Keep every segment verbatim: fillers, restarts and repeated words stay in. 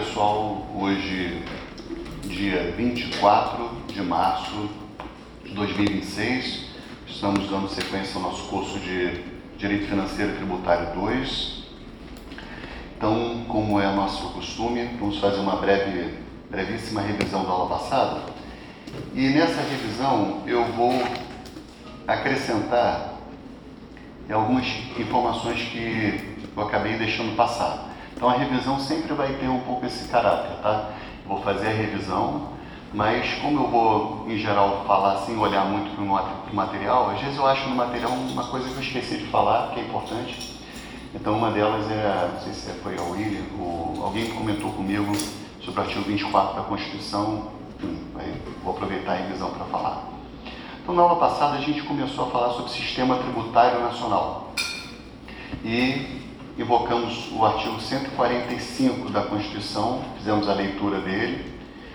pessoal, hoje, dia vinte e quatro de março de dois mil e vinte e seis, estamos dando sequência ao nosso curso de Direito Financeiro e Tributário dois. Então, como é nosso costume, vamos fazer uma breve, brevíssima revisão da aula passada. E nessa revisão eu vou acrescentar algumas informações que eu acabei deixando passar. Então a revisão sempre vai ter um pouco esse caráter, tá? Vou fazer a revisão, mas como eu vou, em geral, falar sem olhar muito para o material, às vezes eu acho no material uma coisa que eu esqueci de falar, que é importante. Então uma delas é, não sei se foi a William, ou alguém que comentou comigo sobre o artigo vinte e quatro da Constituição, enfim, vou aproveitar a revisão para falar. Então na aula passada a gente começou a falar sobre Sistema Tributário Nacional e invocamos o artigo cento e quarenta e cinco da Constituição, fizemos a leitura dele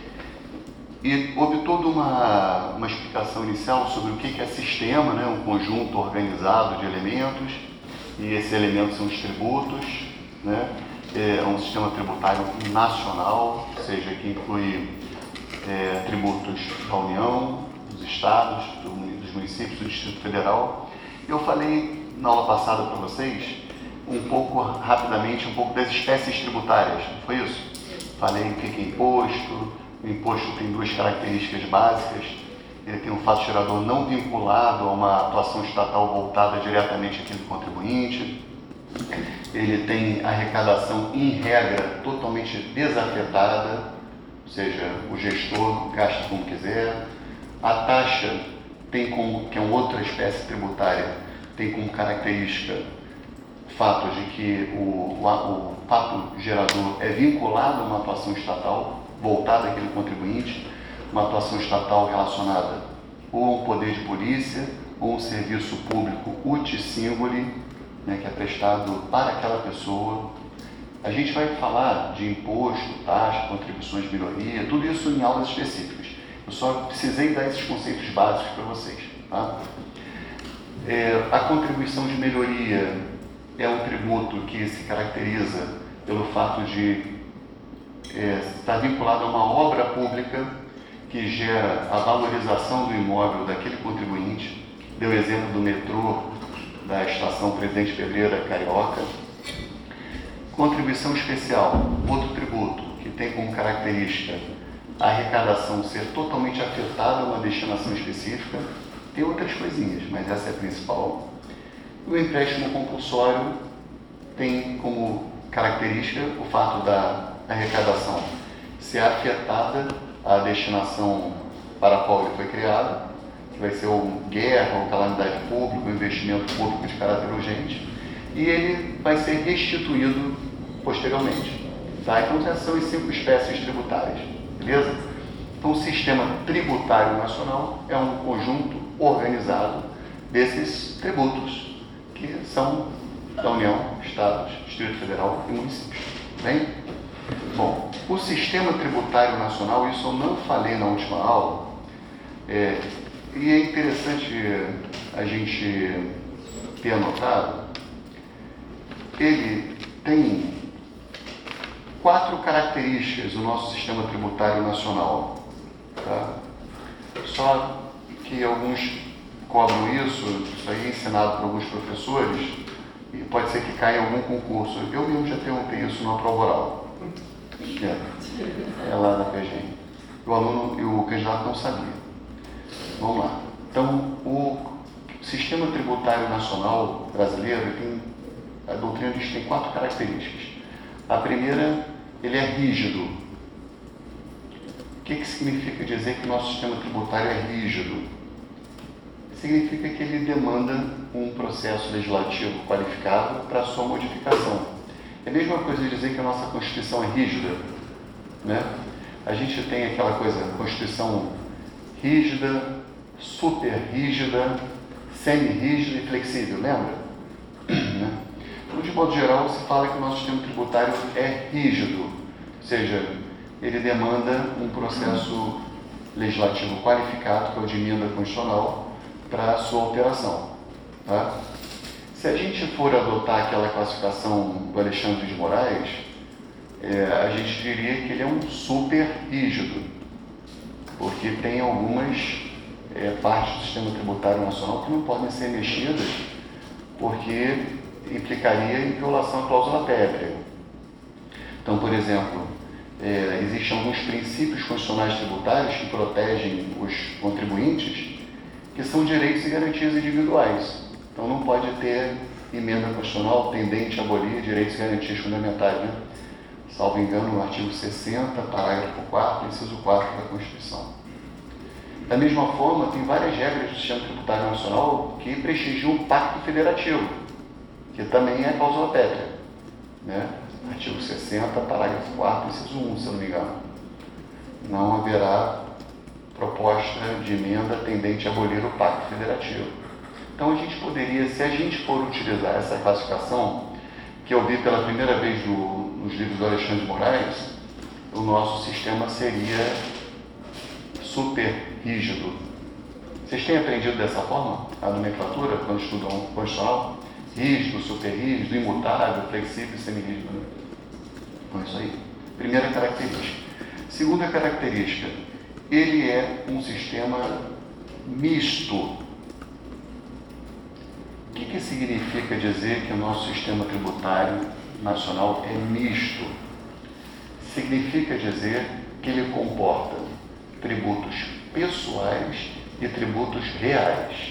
e houve toda uma, uma explicação inicial sobre o que é sistema, né? Um conjunto organizado de elementos, e esses elementos são os tributos, né? É um sistema tributário nacional, ou seja, que inclui é, tributos da União, dos estados, dos municípios, do Distrito Federal. Eu falei na aula passada para vocês um pouco, rapidamente, um pouco das espécies tributárias, não foi isso? Falei o que é imposto. O imposto tem duas características básicas. Ele tem um fato gerador não vinculado a uma atuação estatal voltada diretamente àquele contribuinte. Ele tem arrecadação, em regra, totalmente desafetada, ou seja, o gestor gasta como quiser. A taxa tem como, que é uma outra espécie tributária, tem como característica o fato de que o, o, o fato gerador é vinculado a uma atuação estatal, voltada àquele contribuinte, uma atuação estatal relacionada ou a um poder de polícia, ou um serviço público uti singuli, né, que é prestado para aquela pessoa. A gente vai falar de imposto, taxa, contribuições de melhoria, tudo isso em aulas específicas. Eu só precisei dar esses conceitos básicos para vocês. Tá? É, a contribuição de melhoria é um tributo que se caracteriza pelo fato de é, estar vinculado a uma obra pública que gera a valorização do imóvel daquele contribuinte. Deu o exemplo do metrô da estação Presidente Pedreira Carioca. Contribuição especial, outro tributo que tem como característica a arrecadação ser totalmente afetada a uma destinação específica. Tem outras coisinhas, mas essa é a principal. O empréstimo compulsório tem como característica o fato da arrecadação ser afetada à destinação para a qual ele foi criado, que vai ser ou guerra, ou calamidade pública, ou investimento público de caráter urgente, e ele vai ser restituído posteriormente. Tá? Então essas são as cinco espécies tributárias, beleza? Então o sistema tributário nacional é um conjunto organizado desses tributos, que são da União, Estados, Distrito Federal e municípios. Bem? Bom, o sistema tributário nacional, isso eu não falei na última aula, é, e é interessante a gente ter anotado, ele tem quatro características do nosso sistema tributário nacional. Tá? Só que alguns cobram isso, isso aí é ensinado por alguns professores, e pode ser que caia em algum concurso. Eu mesmo já perguntei isso numa prova oral. É, é lá na P G M. O aluno e o candidato não sabia. Vamos lá. Então, o sistema tributário nacional brasileiro, tem, a doutrina diz que tem quatro características. A primeira, ele é rígido. O que, que significa dizer que o nosso sistema tributário é rígido? Significa que ele demanda um processo legislativo qualificado para sua modificação. É a mesma coisa de dizer que a nossa Constituição é rígida, né? A gente tem aquela coisa, Constituição rígida, super rígida, semi-rígida e flexível, lembra? Então, de modo geral, se fala que o nosso sistema tributário é rígido, ou seja, ele demanda um processo legislativo qualificado, que é o de emenda constitucional, para a sua alteração. Tá? Se a gente for adotar aquela classificação do Alexandre de Moraes, é, a gente diria que ele é um super rígido, porque tem algumas é, partes do sistema tributário nacional que não podem ser mexidas, porque implicaria em violação à cláusula pétrea. Então, por exemplo, é, existem alguns princípios constitucionais tributários que protegem os contribuintes, que são direitos e garantias individuais. Então, não pode ter emenda constitucional tendente a abolir direitos e garantias fundamentais, né? Salvo engano, no artigo sessenta, parágrafo quarto, inciso quatro da Constituição. Da mesma forma, tem várias regras do sistema tributário nacional que prestigiam o Pacto Federativo, que também é cláusula pétrea, né? Artigo sessenta, parágrafo quarto, inciso um, se eu não me engano. Não haverá proposta de emenda tendente a abolir o Pacto Federativo. Então, a gente poderia, se a gente for utilizar essa classificação, que eu vi pela primeira vez no, nos livros do Alexandre de Moraes, o nosso sistema seria super rígido. Vocês têm aprendido dessa forma a nomenclatura quando estudam constitucional? Rígido, super rígido, imutável, flexível e semi-rígido, né? Então, é isso aí. Primeira característica. Segunda característica, ele é um sistema misto. O que, que significa dizer que o nosso sistema tributário nacional é misto? Significa dizer que ele comporta tributos pessoais e tributos reais.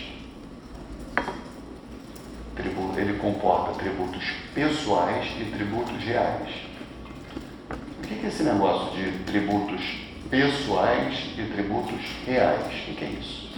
Ele comporta tributos pessoais e tributos reais. O que é esse negócio de tributos pessoais e tributos reais? O que é isso?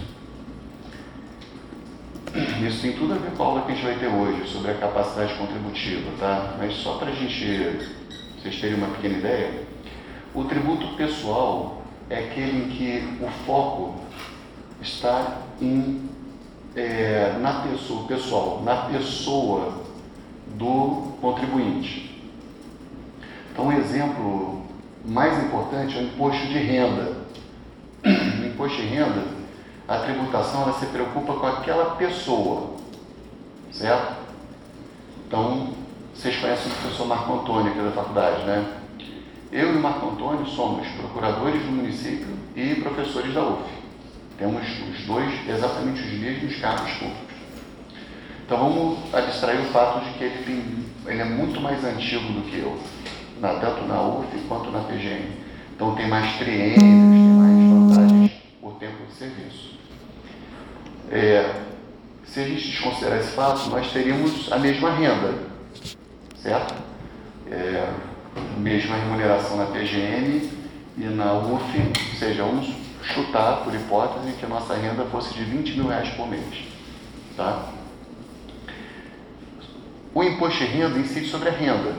Isso tem tudo a ver com a aula que a gente vai ter hoje sobre a capacidade contributiva, tá? Mas só para a gente, vocês terem uma pequena ideia, o tributo pessoal é aquele em que o foco está em, é, na pessoa, pessoal, na pessoa do contribuinte. Então, um exemplo mais importante é o imposto de renda. No imposto de renda, a tributação ela se preocupa com aquela pessoa, certo? Então, vocês conhecem o professor Marco Antônio aqui da faculdade, né? Eu e o Marco Antônio somos procuradores do município e professores da U F. Temos os dois exatamente os mesmos cargos públicos. Então, vamos abstrair o fato de que ele, tem, ele é muito mais antigo do que eu, na, tanto na U F quanto na P G M. Então, tem mais triênios, tem mais vantagens por tempo de serviço. É, se a gente desconsiderar esse fato, nós teríamos a mesma renda, certo? É, mesma remuneração na P G M e na U F, ou seja, vamos chutar, por hipótese, que a nossa renda fosse de vinte mil reais por mês, tá? O imposto de renda incide sobre a renda,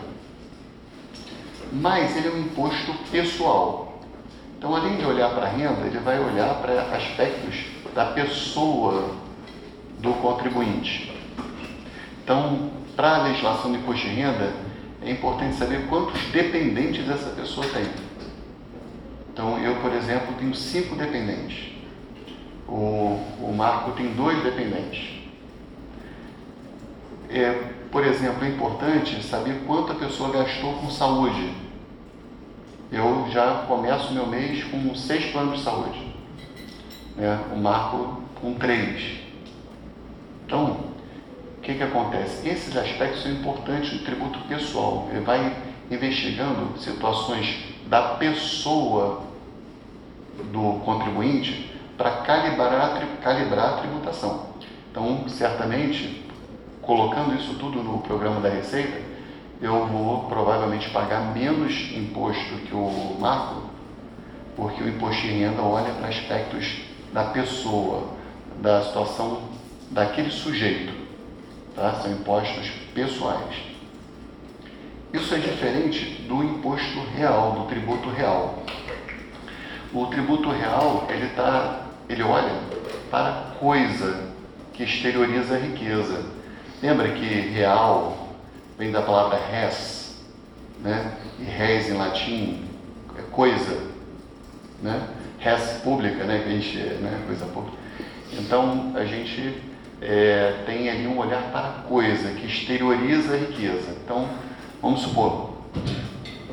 mas ele é um imposto pessoal. Então, além de olhar para a renda, ele vai olhar para aspectos da pessoa do contribuinte. Então, para a legislação do imposto de renda, é importante saber quantos dependentes essa pessoa tem. Então, eu, por exemplo, tenho cinco dependentes. O, o Marco tem dois dependentes. É, por exemplo, é importante saber quanto a pessoa gastou com saúde. Eu já começo meu mês com seis planos de saúde. Né? O Marco com três. Então, o que, que acontece? Esses aspectos são importantes no tributo pessoal. Ele vai investigando situações da pessoa do contribuinte para calibrar, calibrar a tributação. Então, certamente, colocando isso tudo no programa da Receita, eu vou provavelmente pagar menos imposto que o Marco, porque o imposto de renda olha para aspectos da pessoa, da situação daquele sujeito, tá? São impostos pessoais. Isso é diferente do imposto real, do tributo real. O tributo real, ele, tá, ele olha para a coisa que exterioriza a riqueza. Lembra que real vem da palavra res, né? E res em latim é coisa, né? Res pública, né? Que a gente, né? Coisa pública. Então, a gente é, tem ali um olhar para a coisa que exterioriza a riqueza. Então, vamos supor,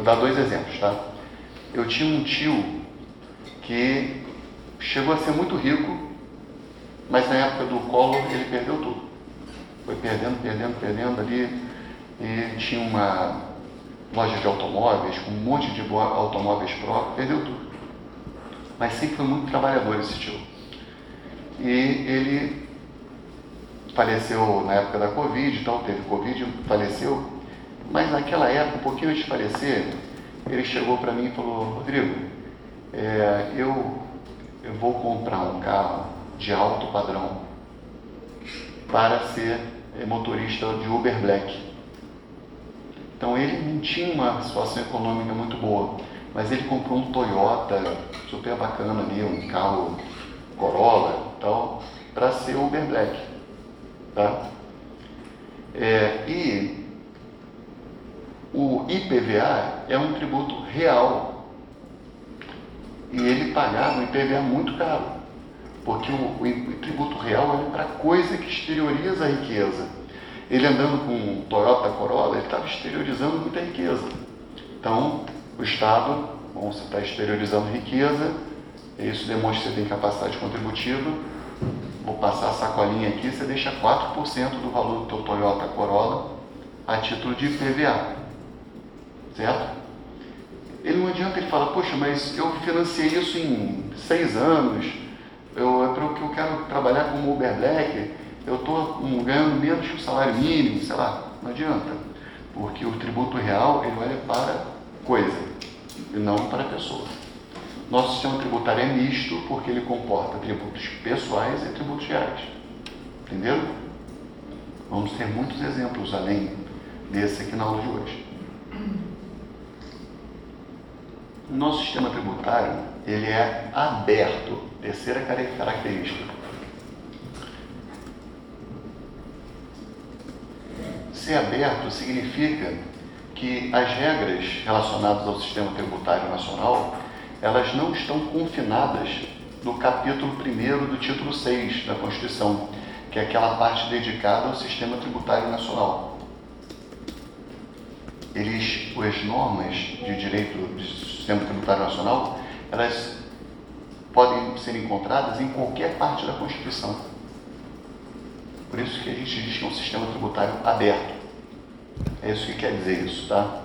dar dois exemplos, tá? Eu tinha um tio que chegou a ser muito rico, mas na época do Collor ele perdeu tudo. Foi perdendo, perdendo, perdendo ali, e tinha uma loja de automóveis, com um monte de automóveis próprios, perdeu tudo. Mas sempre foi muito trabalhador esse tio. E ele faleceu na época da Covid, então teve Covid, faleceu. Mas naquela época, um pouquinho antes de falecer, ele chegou para mim e falou: Rodrigo, é, eu, eu vou comprar um carro de alto padrão para ser motorista de Uber Black. Então ele não tinha uma situação econômica muito boa, mas ele comprou um Toyota super bacana ali, um carro Corolla e tal, para ser Uber Black, tá? É, e o I P V A é um tributo real, e ele pagava um I P V A muito caro, porque o, o, o tributo real é para coisa que exterioriza a riqueza. Ele andando com um Toyota Corolla, ele estava exteriorizando muita riqueza. Então, o Estado, bom, você está exteriorizando riqueza, isso demonstra que você tem capacidade contributiva. Vou passar a sacolinha aqui, você deixa quatro por cento do valor do teu Toyota Corolla a título de I P V A. Certo? Ele não adianta ele falar: poxa, mas eu financiei isso em seis anos, eu, é porque eu quero trabalhar como Uber Black, eu estou um, ganhando menos que o salário mínimo, sei lá. Não adianta, porque o tributo real ele olha para coisa e não para pessoa. Nosso sistema tributário é misto porque ele comporta tributos pessoais e tributos reais. Entenderam? Vamos ter muitos exemplos além desse aqui na aula de hoje. O nosso sistema tributário ele é aberto. Terceira característica. Ser aberto significa que as regras relacionadas ao sistema tributário nacional, elas não estão confinadas no capítulo primeiro do título seis da Constituição, que é aquela parte dedicada ao sistema tributário nacional. Eles, as normas de direito do sistema tributário nacional, elas podem ser encontradas em qualquer parte da Constituição. Por isso que a gente diz que é um sistema tributário aberto. É isso que quer dizer isso, tá?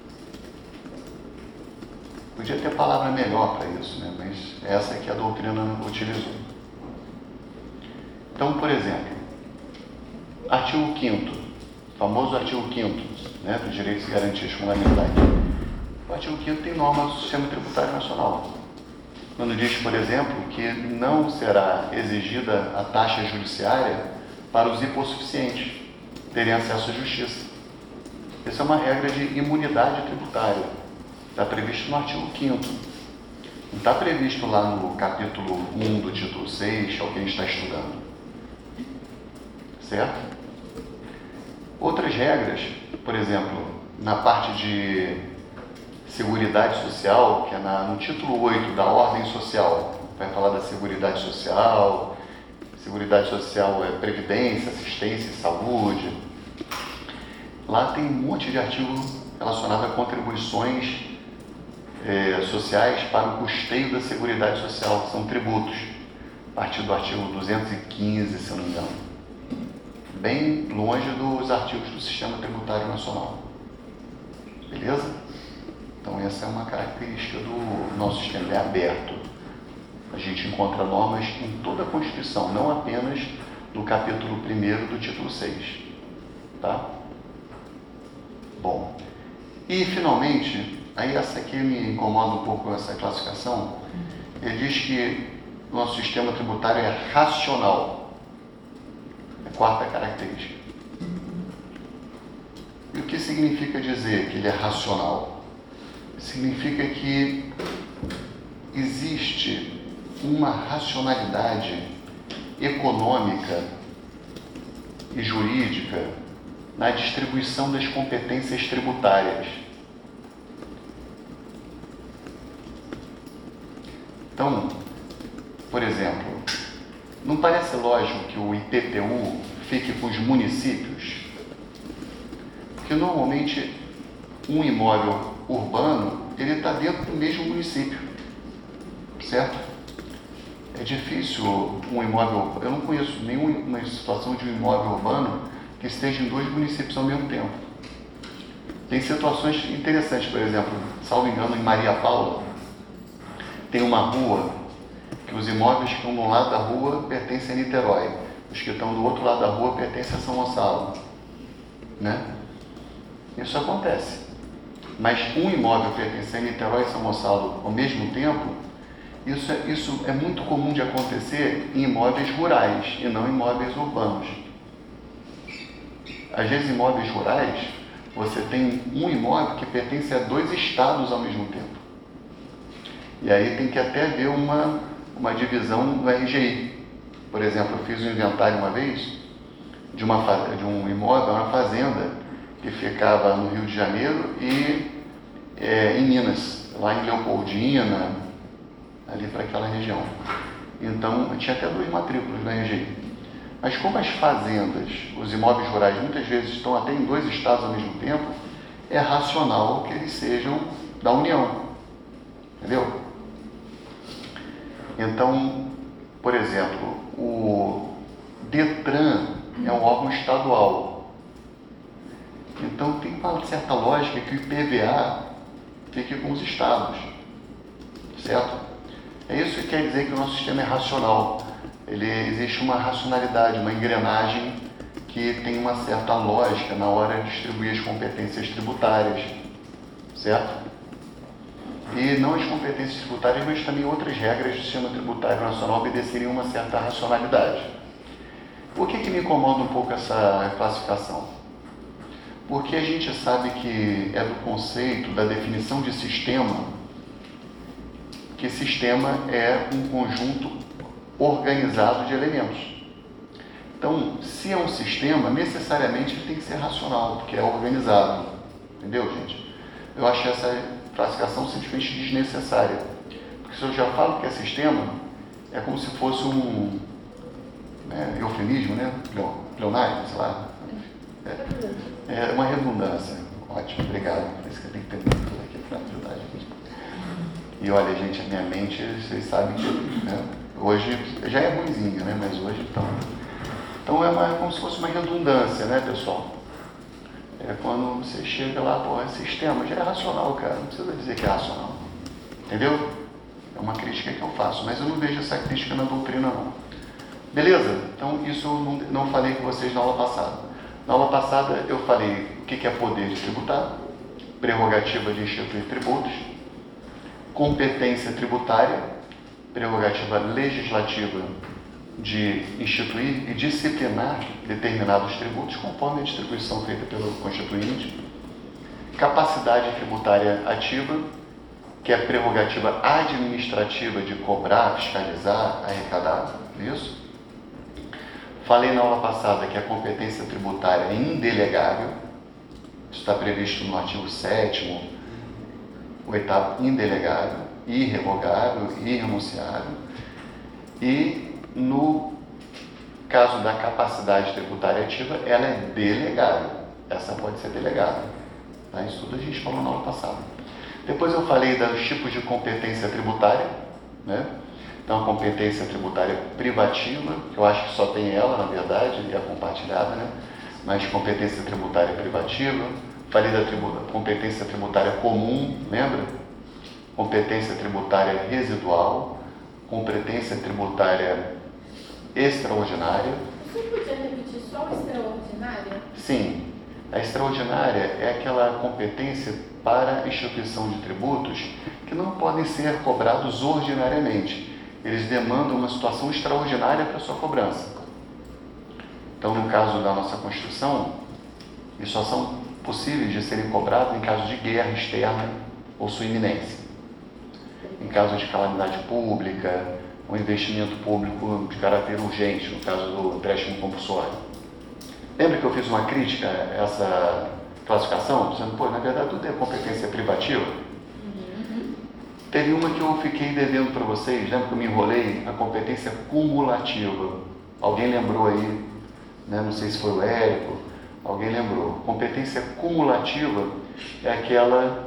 Podia ter palavra melhor para isso, né? Mas essa é que a doutrina utilizou. Então, por exemplo, artigo quinto, famoso artigo quinto, né, dos direitos e garantias fundamentais. O artigo quinto tem normas do sistema tributário nacional. Quando diz, por exemplo, que não será exigida a taxa judiciária para os hipossuficientes terem acesso à justiça. Essa é uma regra de imunidade tributária. Está previsto no artigo quinto. Não está previsto lá no capítulo um do título seis, que é o que a gente está estudando. Certo? Outras regras, por exemplo, na parte de Seguridade Social, que é na, no título oito da Ordem Social, vai falar da Seguridade Social. Seguridade Social é Previdência, Assistência e Saúde. Lá tem um monte de artigo relacionado a contribuições é, sociais para o custeio da Seguridade Social, que são tributos, a partir do artigo duzentos e quinze, se eu não me engano. Bem longe dos artigos do Sistema Tributário Nacional. Beleza? Então essa é uma característica do nosso sistema, ele é aberto. A gente encontra normas em toda a Constituição, não apenas no capítulo primeiro do título seis. Tá? Bom, e finalmente, aí essa aqui me incomoda um pouco, essa classificação. Ele diz que o nosso sistema tributário é racional. É a quarta característica. E o que significa dizer que ele é racional? Significa que existe uma racionalidade econômica e jurídica na distribuição das competências tributárias. Então, por exemplo, não parece lógico que o I P T U fique com os municípios? Porque normalmente um imóvel urbano, ele está dentro do mesmo município, certo? É difícil um imóvel, eu não conheço nenhuma situação de um imóvel urbano que esteja em dois municípios ao mesmo tempo. Tem situações interessantes, por exemplo, salvo engano, em Maria Paula, tem uma rua que os imóveis que estão de um lado da rua pertencem a Niterói, os que estão do outro lado da rua pertencem a São Gonçalo, né? Isso acontece. Mas um imóvel pertencendo a Niterói e São Gonçalo ao mesmo tempo, isso é, isso é muito comum de acontecer em imóveis rurais e não em imóveis urbanos. Às vezes, em imóveis rurais, você tem um imóvel que pertence a dois estados ao mesmo tempo. E aí tem que até ver uma, uma divisão no R G I. Por exemplo, eu fiz um inventário uma vez de, uma, de um imóvel, uma fazenda, que ficava no Rio de Janeiro e é, em Minas, lá em Leopoldina, ali para aquela região. Então, tinha até duas matrículas no R G I. Mas como as fazendas, os imóveis rurais, muitas vezes estão até em dois estados ao mesmo tempo, é racional que eles sejam da União. Entendeu? Então, por exemplo, o DETRAN é um órgão estadual. Então, tem uma certa lógica que o I P V A fique com os estados. Certo? É isso que quer dizer que o nosso sistema é racional. Ele, existe uma racionalidade, uma engrenagem que tem uma certa lógica na hora de distribuir as competências tributárias, certo? E não as competências tributárias, mas também outras regras do sistema tributário nacional obedeceriam uma certa racionalidade. Por que que me incomoda um pouco essa classificação? Porque a gente sabe que é do conceito, da definição de sistema, que sistema é um conjunto organizado de elementos. Então, se é um sistema, necessariamente ele tem que ser racional, porque é organizado. Entendeu, gente? Eu acho essa classificação simplesmente desnecessária. Porque se eu já falo que é sistema, é como se fosse um né, eufemismo, né? Pleonário, sei lá. É, é uma redundância. Ótimo, obrigado. Por isso que eu tenho que ter muito aqui para ajudar a gente. E olha, gente, a minha mente, vocês sabem que né, hoje já é ruimzinha, né? Mas hoje então. Então é uma, como se fosse uma redundância, né, pessoal? É quando você chega lá, pô, é sistema, já é racional, cara. Não precisa dizer que é racional. Entendeu? É uma crítica que eu faço, mas eu não vejo essa crítica na doutrina, não. Beleza? Então isso eu não, não falei com vocês na aula passada. Na aula passada eu falei o que é poder de tributar, prerrogativa de instituir tributos, competência tributária, prerrogativa legislativa de instituir e disciplinar determinados tributos conforme a distribuição feita pelo Constituinte, capacidade tributária ativa, que é a prerrogativa administrativa de cobrar, fiscalizar, arrecadar, isso. Falei na aula passada que a competência tributária é indelegável, isso está previsto no artigo sétimo, oitavo, indelegável, irrevogável, irrenunciável. E no caso da capacidade tributária ativa, ela é delegável. Essa pode ser delegada. Tá? Isso tudo a gente falou na aula passada. Depois eu falei dos tipos de competência tributária, né? Então, a competência tributária privativa, que eu acho que só tem ela, na verdade, e é compartilhada, né? Mas competência tributária privativa. Falei da tribu... competência tributária comum, lembra? Competência tributária residual, competência tributária extraordinária. Você podia repetir só o extraordinária? Sim. A extraordinária é aquela competência para a instituição de tributos que não podem ser cobrados ordinariamente. Eles demandam uma situação extraordinária para a sua cobrança. Então, no caso da nossa Constituição, eles só são possíveis de serem cobrados em caso de guerra externa ou sua iminência. Em caso de calamidade pública, um investimento público de caráter urgente, no caso do empréstimo compulsório. Lembra que eu fiz uma crítica a essa classificação? Dizendo, pô, na verdade tudo é competência privativa. Uhum. Teve uma que eu fiquei devendo para vocês, lembra que eu me enrolei? A competência cumulativa. Alguém lembrou aí, né? Não sei se foi o Érico, alguém lembrou. Competência cumulativa é aquela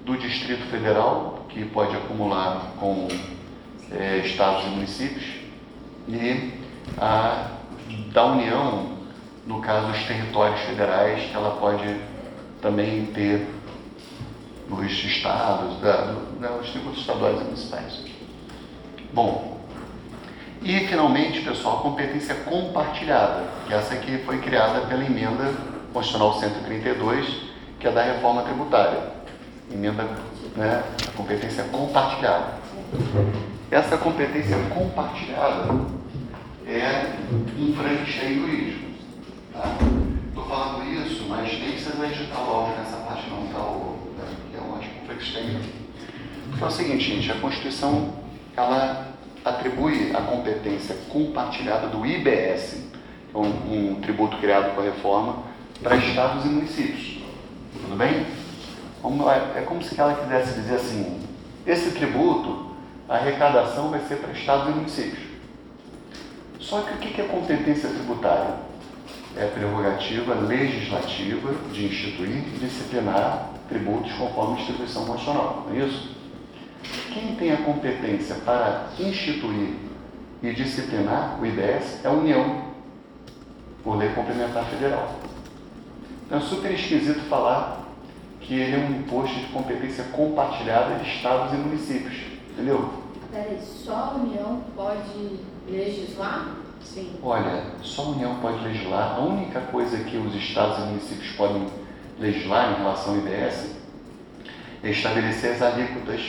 do Distrito Federal, que pode acumular com é, estados e municípios, e a da União, no caso os territórios federais, que ela pode também ter nos estados, da, do, né, os tributos estaduais e municipais. Bom, e finalmente, pessoal, a competência compartilhada, que essa aqui foi criada pela emenda constitucional cento e trinta e dois, que é da reforma tributária. Emenda, né, a competência compartilhada. Essa competência compartilhada é um Frankenstein jurídico. Estou tá? falando isso, mas nem precisa editar o áudio nessa parte não, tá? O, é um tipo Frankenstein. Porque é o seguinte, gente, a Constituição, ela atribui a competência compartilhada do I B S, que é um, um tributo criado com a reforma, para estados e municípios. Tudo bem? É como se ela quisesse dizer assim, esse tributo, a arrecadação vai ser para estados e municípios. Só que o que é competência tributária? É a prerrogativa legislativa de instituir e disciplinar tributos conforme a distribuição constitucional, não é isso? Quem tem a competência para instituir e disciplinar o I B S é a União, por lei complementar federal. Então é super esquisito falar que ele é um imposto de competência compartilhada de estados e municípios, entendeu? Peraí, só a União pode legislar? Sim. Olha, só a União pode legislar. A única coisa que os estados e municípios podem legislar em relação ao I B S é estabelecer as alíquotas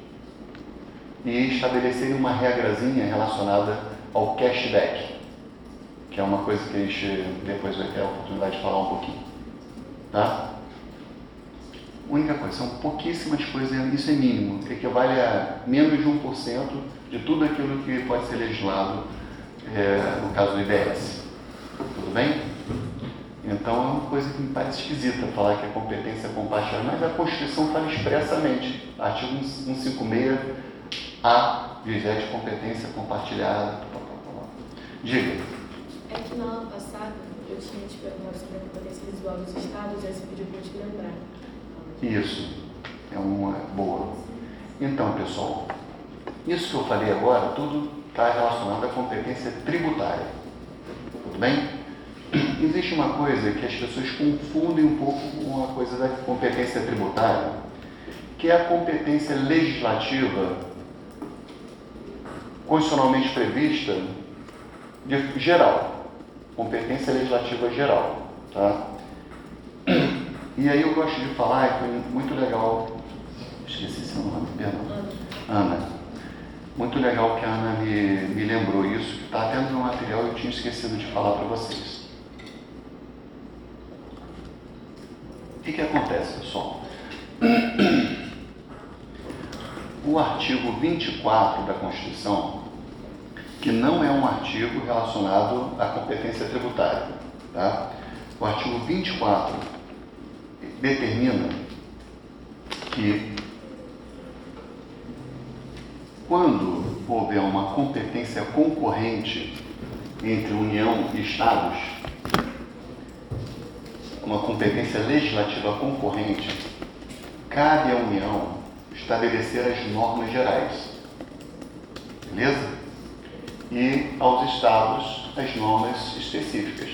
e estabelecer uma regrazinha relacionada ao cashback, que é uma coisa que a gente depois vai ter a oportunidade de falar um pouquinho. Tá? Única coisa, são pouquíssimas coisas, isso é mínimo, equivale a menos de um por cento de tudo aquilo que pode ser legislado, é, no caso do I B S. Tudo bem? Então é uma coisa que me parece esquisita falar que é competência compartilhada, mas a Constituição fala expressamente, artigo cento e cinquenta e seis A, diz é de competência compartilhada. Diga. É que no ano passado eu tinha te perguntado sobre a competência visual dos estados e aí você pediu para eu te lembrar. Isso, é uma boa. Então, pessoal, isso que eu falei agora, tudo está relacionado à competência tributária. Tudo bem? Existe uma coisa que as pessoas confundem um pouco com a coisa da competência tributária, que é a competência legislativa constitucionalmente prevista de geral, competência legislativa geral, tá? E aí eu gosto de falar, e foi muito legal, esqueci seu nome, perdão, Ana. Muito legal que a Ana me, me lembrou isso, que está até no meu material e eu tinha esquecido de falar para vocês. O que que acontece, pessoal? O artigo vinte e quatro da Constituição, que não é um artigo relacionado à competência tributária, tá? O artigo vinte e quatro determina que quando houver uma competência concorrente entre União e Estados, uma competência legislativa concorrente, cabe à União estabelecer as normas gerais, beleza? E aos Estados as normas específicas,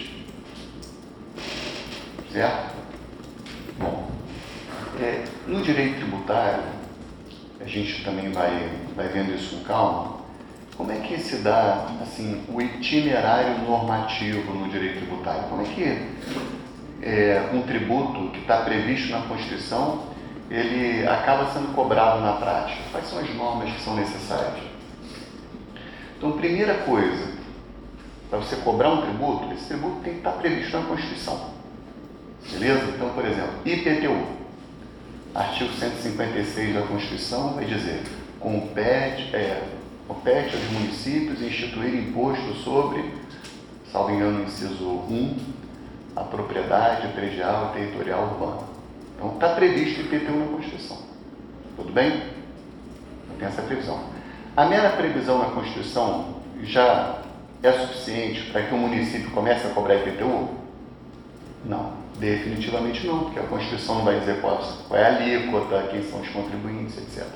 certo? Bom, é, no direito tributário, a gente também vai, vai vendo isso com calma, como é que se dá assim, o itinerário normativo no direito tributário? Como é que é, um tributo que está previsto na Constituição, ele acaba sendo cobrado na prática? Quais são as normas que são necessárias? Então, primeira coisa, para você cobrar um tributo, esse tributo tem que estar previsto na Constituição. Beleza? Então, por exemplo, I P T U, artigo cento e cinquenta e seis da Constituição, vai dizer, compete, é, compete aos municípios instituir imposto sobre, salvo engano, inciso um, a propriedade predial e territorial urbana. Então, está previsto I P T U na Constituição. Tudo bem? Então, tem essa previsão. A mera previsão na Constituição já é suficiente para que o município comece a cobrar I P T U? Não, definitivamente não, porque a Constituição não vai dizer qual, qual é a alíquota, quem são os contribuintes, etcétera.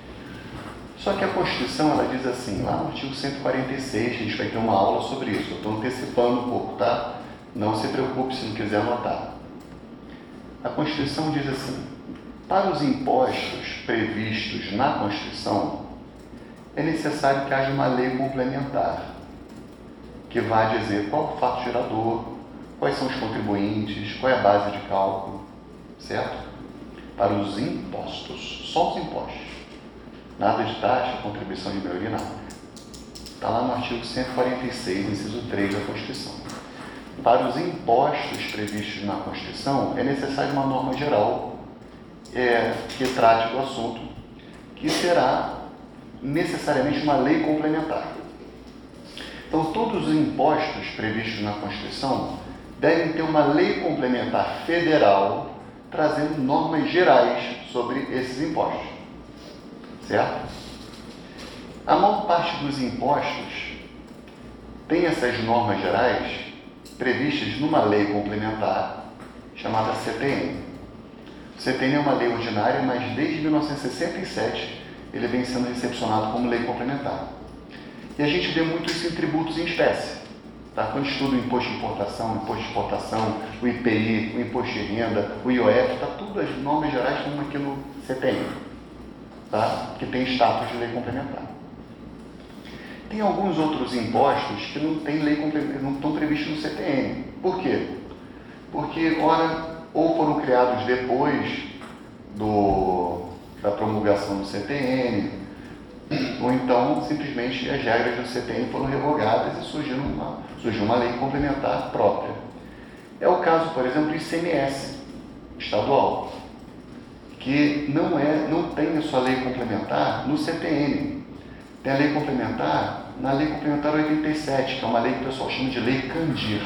Só que a Constituição, ela diz assim, lá no artigo cento e quarenta e seis, a gente vai ter uma aula sobre isso, eu estou antecipando um pouco, tá? Não se preocupe se não quiser anotar. A Constituição diz assim, para os impostos previstos na Constituição, é necessário que haja uma lei complementar, que vá dizer qual é o fato gerador, quais são os contribuintes, qual é a base de cálculo, certo? Para os impostos, só os impostos. Nada de taxa, contribuição de melhoria, nada. Está lá no artigo cento e quarenta e seis, inciso três da Constituição. Para os impostos previstos na Constituição, é necessária uma norma geral é, que trate do assunto, que será necessariamente uma lei complementar. Então, todos os impostos previstos na Constituição devem ter uma lei complementar federal trazendo normas gerais sobre esses impostos. Certo? A maior parte dos impostos tem essas normas gerais previstas numa lei complementar chamada C T N. O C T N é uma lei ordinária, mas desde mil novecentos e sessenta e sete ele vem sendo recepcionado como lei complementar. E a gente vê muito isso em tributos em espécie. Tá? Quando estuda o imposto de importação, o imposto de exportação, o I P I, o imposto de renda, o I O F, tá, tudo as normas gerais estão aqui no C T N, tá? Que tem status de lei complementar. Tem alguns outros impostos que não tem lei complementar, não estão previstos no C T N. Por quê? Porque, ora, ou foram criados depois do, da promulgação do C T N, ou então, simplesmente, as regras do C T N foram revogadas e surgiu uma, surgiu uma lei complementar própria. É o caso, por exemplo, do I C M S estadual, que não, é, não tem a sua lei complementar no C T N. Tem a lei complementar na Lei Complementar oitenta e sete, que é uma lei que o pessoal chama de Lei Candir.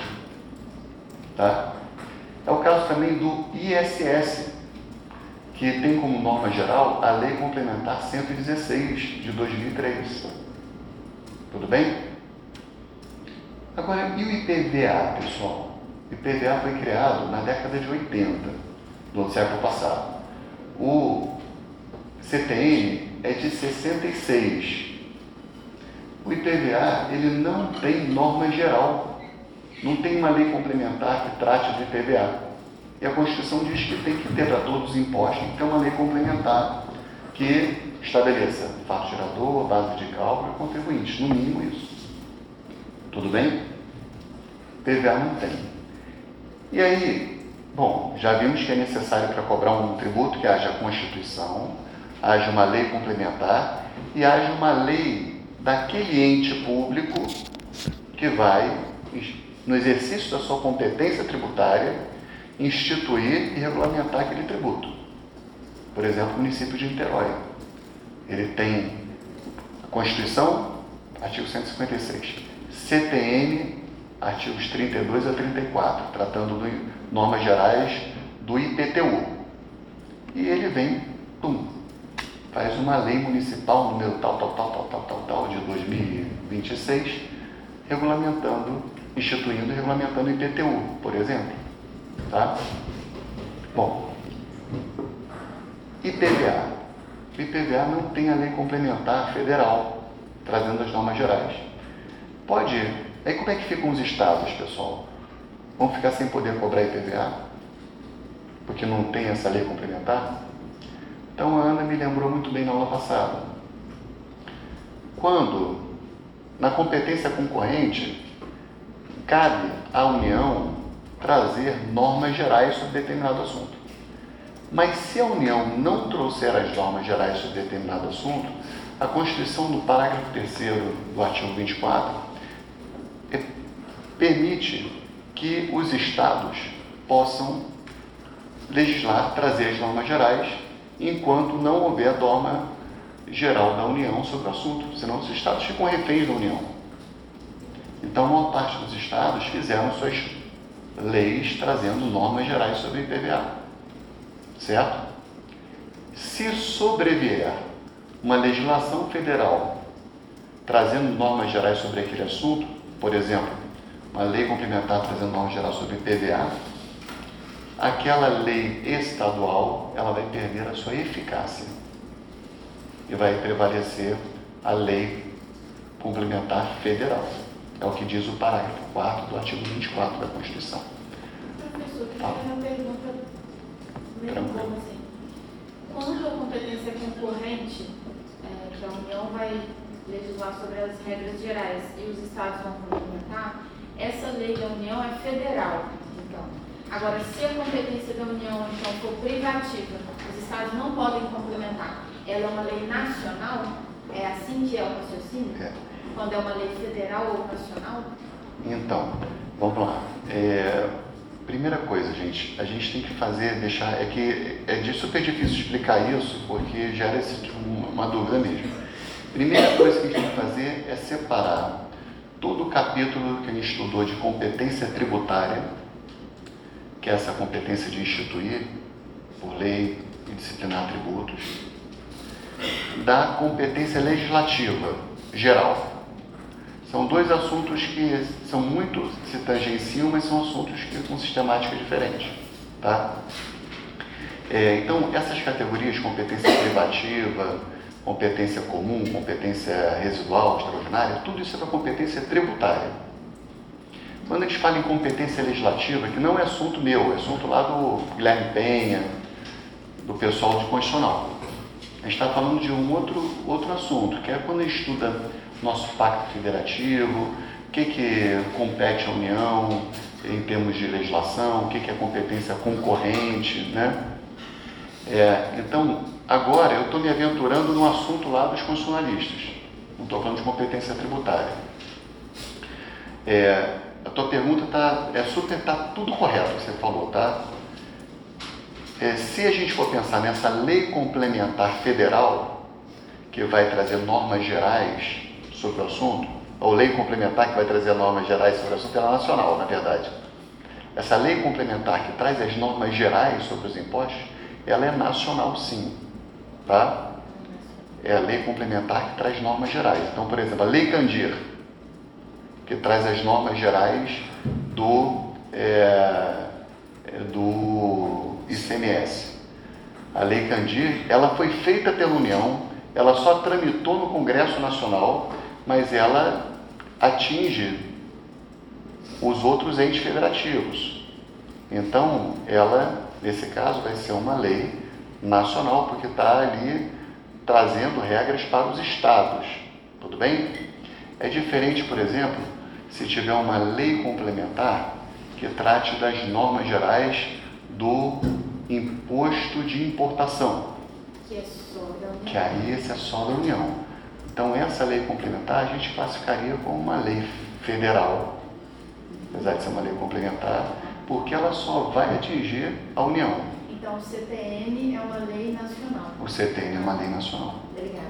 Tá? É o caso também do I S S, que tem como norma geral a Lei Complementar cento e dezesseis, de dois mil e três. Tudo bem? Agora, e o I P V A, pessoal? O I P V A foi criado na década de oitenta, do século passado. O C T N é de sessenta e seis. O I P V A, ele não tem norma geral. Não tem uma lei complementar que trate do I P V A. E a Constituição diz que tem que ter para todos os impostos, tem que ter uma lei complementar que estabeleça fato gerador, base de cálculo e contribuintes, no mínimo isso. Tudo bem? I P V A não tem. E aí, bom, já vimos que é necessário para cobrar um tributo que haja Constituição, haja uma lei complementar e haja uma lei daquele ente público que vai, no exercício da sua competência tributária, instituir e regulamentar aquele tributo. Por exemplo, o município de Niterói. Ele tem a Constituição, artigo cento e cinquenta e seis, C T N, artigos trinta e dois a trinta e quatro, tratando de normas gerais do I P T U. E ele vem, pum, faz uma lei municipal número tal, tal, tal, tal, tal, tal, tal, de dois mil e vinte e seis, regulamentando, instituindo e regulamentando o I P T U, por exemplo. Tá? Bom, I P V A. O I P V A não tem a lei complementar federal, trazendo as normas gerais. Pode. Aí como é que ficam os estados, pessoal? Vão ficar sem poder cobrar I P V A? Porque não tem essa lei complementar? Então a Ana me lembrou muito bem na aula passada. Quando, na competência concorrente, cabe à União trazer normas gerais sobre determinado assunto. Mas se a União não trouxer as normas gerais sobre determinado assunto, a Constituição, no parágrafo terceiro do artigo vinte e quatro, permite que os estados possam legislar, trazer as normas gerais, enquanto não houver a norma geral da União sobre o assunto, senão os estados ficam reféns da União. Então, a maior parte dos estados fizeram suas leis trazendo normas gerais sobre o I P V A, certo? Se sobrevier uma legislação federal trazendo normas gerais sobre aquele assunto, por exemplo, uma lei complementar trazendo normas gerais sobre o I P V A, aquela lei estadual ela vai perder a sua eficácia e vai prevalecer a lei complementar federal. É o que diz o parágrafo quarto do artigo vinte e quatro da Constituição. Professor, eu tenho uma pergunta meio boa assim. Quando a competência é concorrente, é, que a União vai legislar sobre as regras gerais e os estados vão complementar, essa lei da União é federal, então. Agora, se a competência da União então for privativa, os estados não podem complementar, ela é uma lei nacional? É assim que é o raciocínio? É. Quando é uma lei federal ou nacional? Então, vamos lá. É, primeira coisa, gente, a gente tem que fazer, deixar, é que é de super difícil explicar isso, porque gera esse, uma, uma dúvida mesmo. Primeira coisa que a gente tem que fazer é separar todo o capítulo que a gente estudou de competência tributária, que é essa competência de instituir, por lei e disciplinar tributos, da competência legislativa geral. São dois assuntos que são muito, se tangenciam, mas são assuntos que com sistemática diferente, tá? É, então, essas categorias, competência privativa, competência comum, competência residual, extraordinária, tudo isso é para competência tributária. Quando a gente fala em competência legislativa, que não é assunto meu, é assunto lá do Guilherme Penha, do pessoal de Constitucional. A gente está falando de um outro, outro assunto, que é quando a gente estuda nosso pacto federativo, o que, que compete à União em termos de legislação, o que, que é competência concorrente, né? É, então, agora eu estou me aventurando no assunto lá dos constitucionalistas, não estou falando de competência tributária. É, a tua pergunta tá, é super, tá tudo correto que você falou, tá? É, se a gente for pensar nessa lei complementar federal, que vai trazer normas gerais sobre o assunto, ou lei complementar que vai trazer normas gerais sobre o assunto, ela é nacional, na verdade. Essa lei complementar que traz as normas gerais sobre os impostos, ela é nacional sim, tá? É a lei complementar que traz normas gerais. Então, por exemplo, a Lei Candir, que traz as normas gerais do, é, do I C M S. A Lei Candir, ela foi feita pela União, ela só tramitou no Congresso Nacional, mas ela atinge os outros entes federativos. Então, ela, nesse caso, vai ser uma lei nacional, porque está ali trazendo regras para os estados. Tudo bem? É diferente, por exemplo, se tiver uma lei complementar que trate das normas gerais do imposto de importação. Que é só da União. Que aí esse é só da União. Então, essa lei complementar a gente classificaria como uma lei federal, apesar de ser uma lei complementar, porque ela só vai atingir a União. Então, o C T N é uma lei nacional. O C T N é uma lei nacional. Obrigada.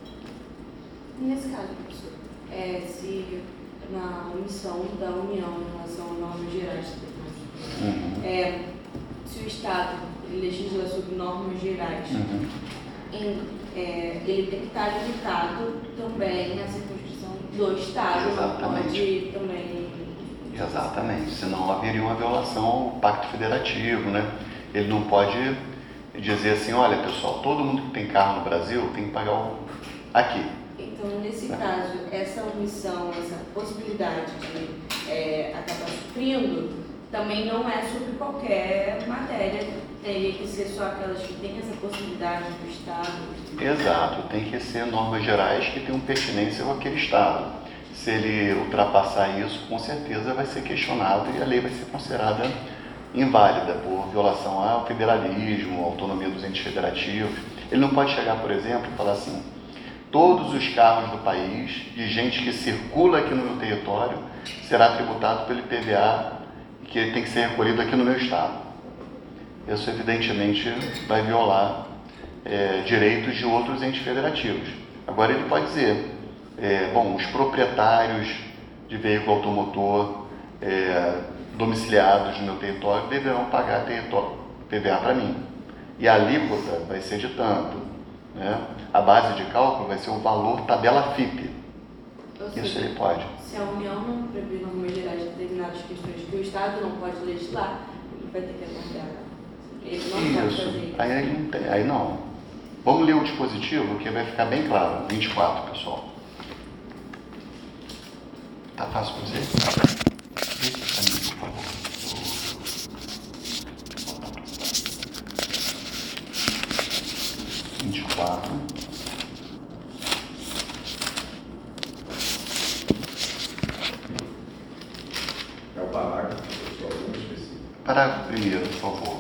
Nesse caso, professor, é, se na omissão da União em relação a normas gerais, Uhum. é, se o Estado ele legisla sobre normas gerais, Uhum. em, é, ele tem que estar limitado também à circunscrição do Estado, Exatamente. não pode também... Exatamente, senão haveria uma violação ao Pacto Federativo, né? Ele não pode dizer assim, olha pessoal, todo mundo que tem carro no Brasil tem que pagar o... aqui. Então, nesse caso, essa omissão, essa possibilidade de é, acabar suprindo, também não é sobre qualquer matéria, teria que ser só aquelas que têm essa possibilidade do Estado. Exato, tem que ser normas gerais que tenham pertinência com aquele Estado. Se ele ultrapassar isso, com certeza vai ser questionado e a lei vai ser considerada inválida por violação ao federalismo, à autonomia dos entes federativos. Ele não pode chegar, por exemplo, e falar assim, todos os carros do país, de gente que circula aqui no meu território, será tributado pelo I P V A, que tem que ser recolhido aqui no meu estado. Isso, evidentemente, vai violar é, direitos de outros entes federativos. Agora, ele pode dizer, é, bom, os proprietários de veículo automotor é, domiciliados no meu território deverão pagar P V A para mim. E a alíquota vai ser de tanto, né? A base de cálculo vai ser o valor tabela F I P. Ou Isso seja, ele pode. se a União não prevê normas gerais de determinadas questões que o Estado não pode legislar, vai ter que aguardar. Ele não pode fazer Isso, isso. aí, ele não tem, aí não. Vamos ler o dispositivo que vai ficar bem claro. vinte e quatro, pessoal. Tá fácil para você? Vê aqui pra mim, por favor. vinte e quatro. É o parágrafo, pessoal, muito específico. Parágrafo primeiro, por favor.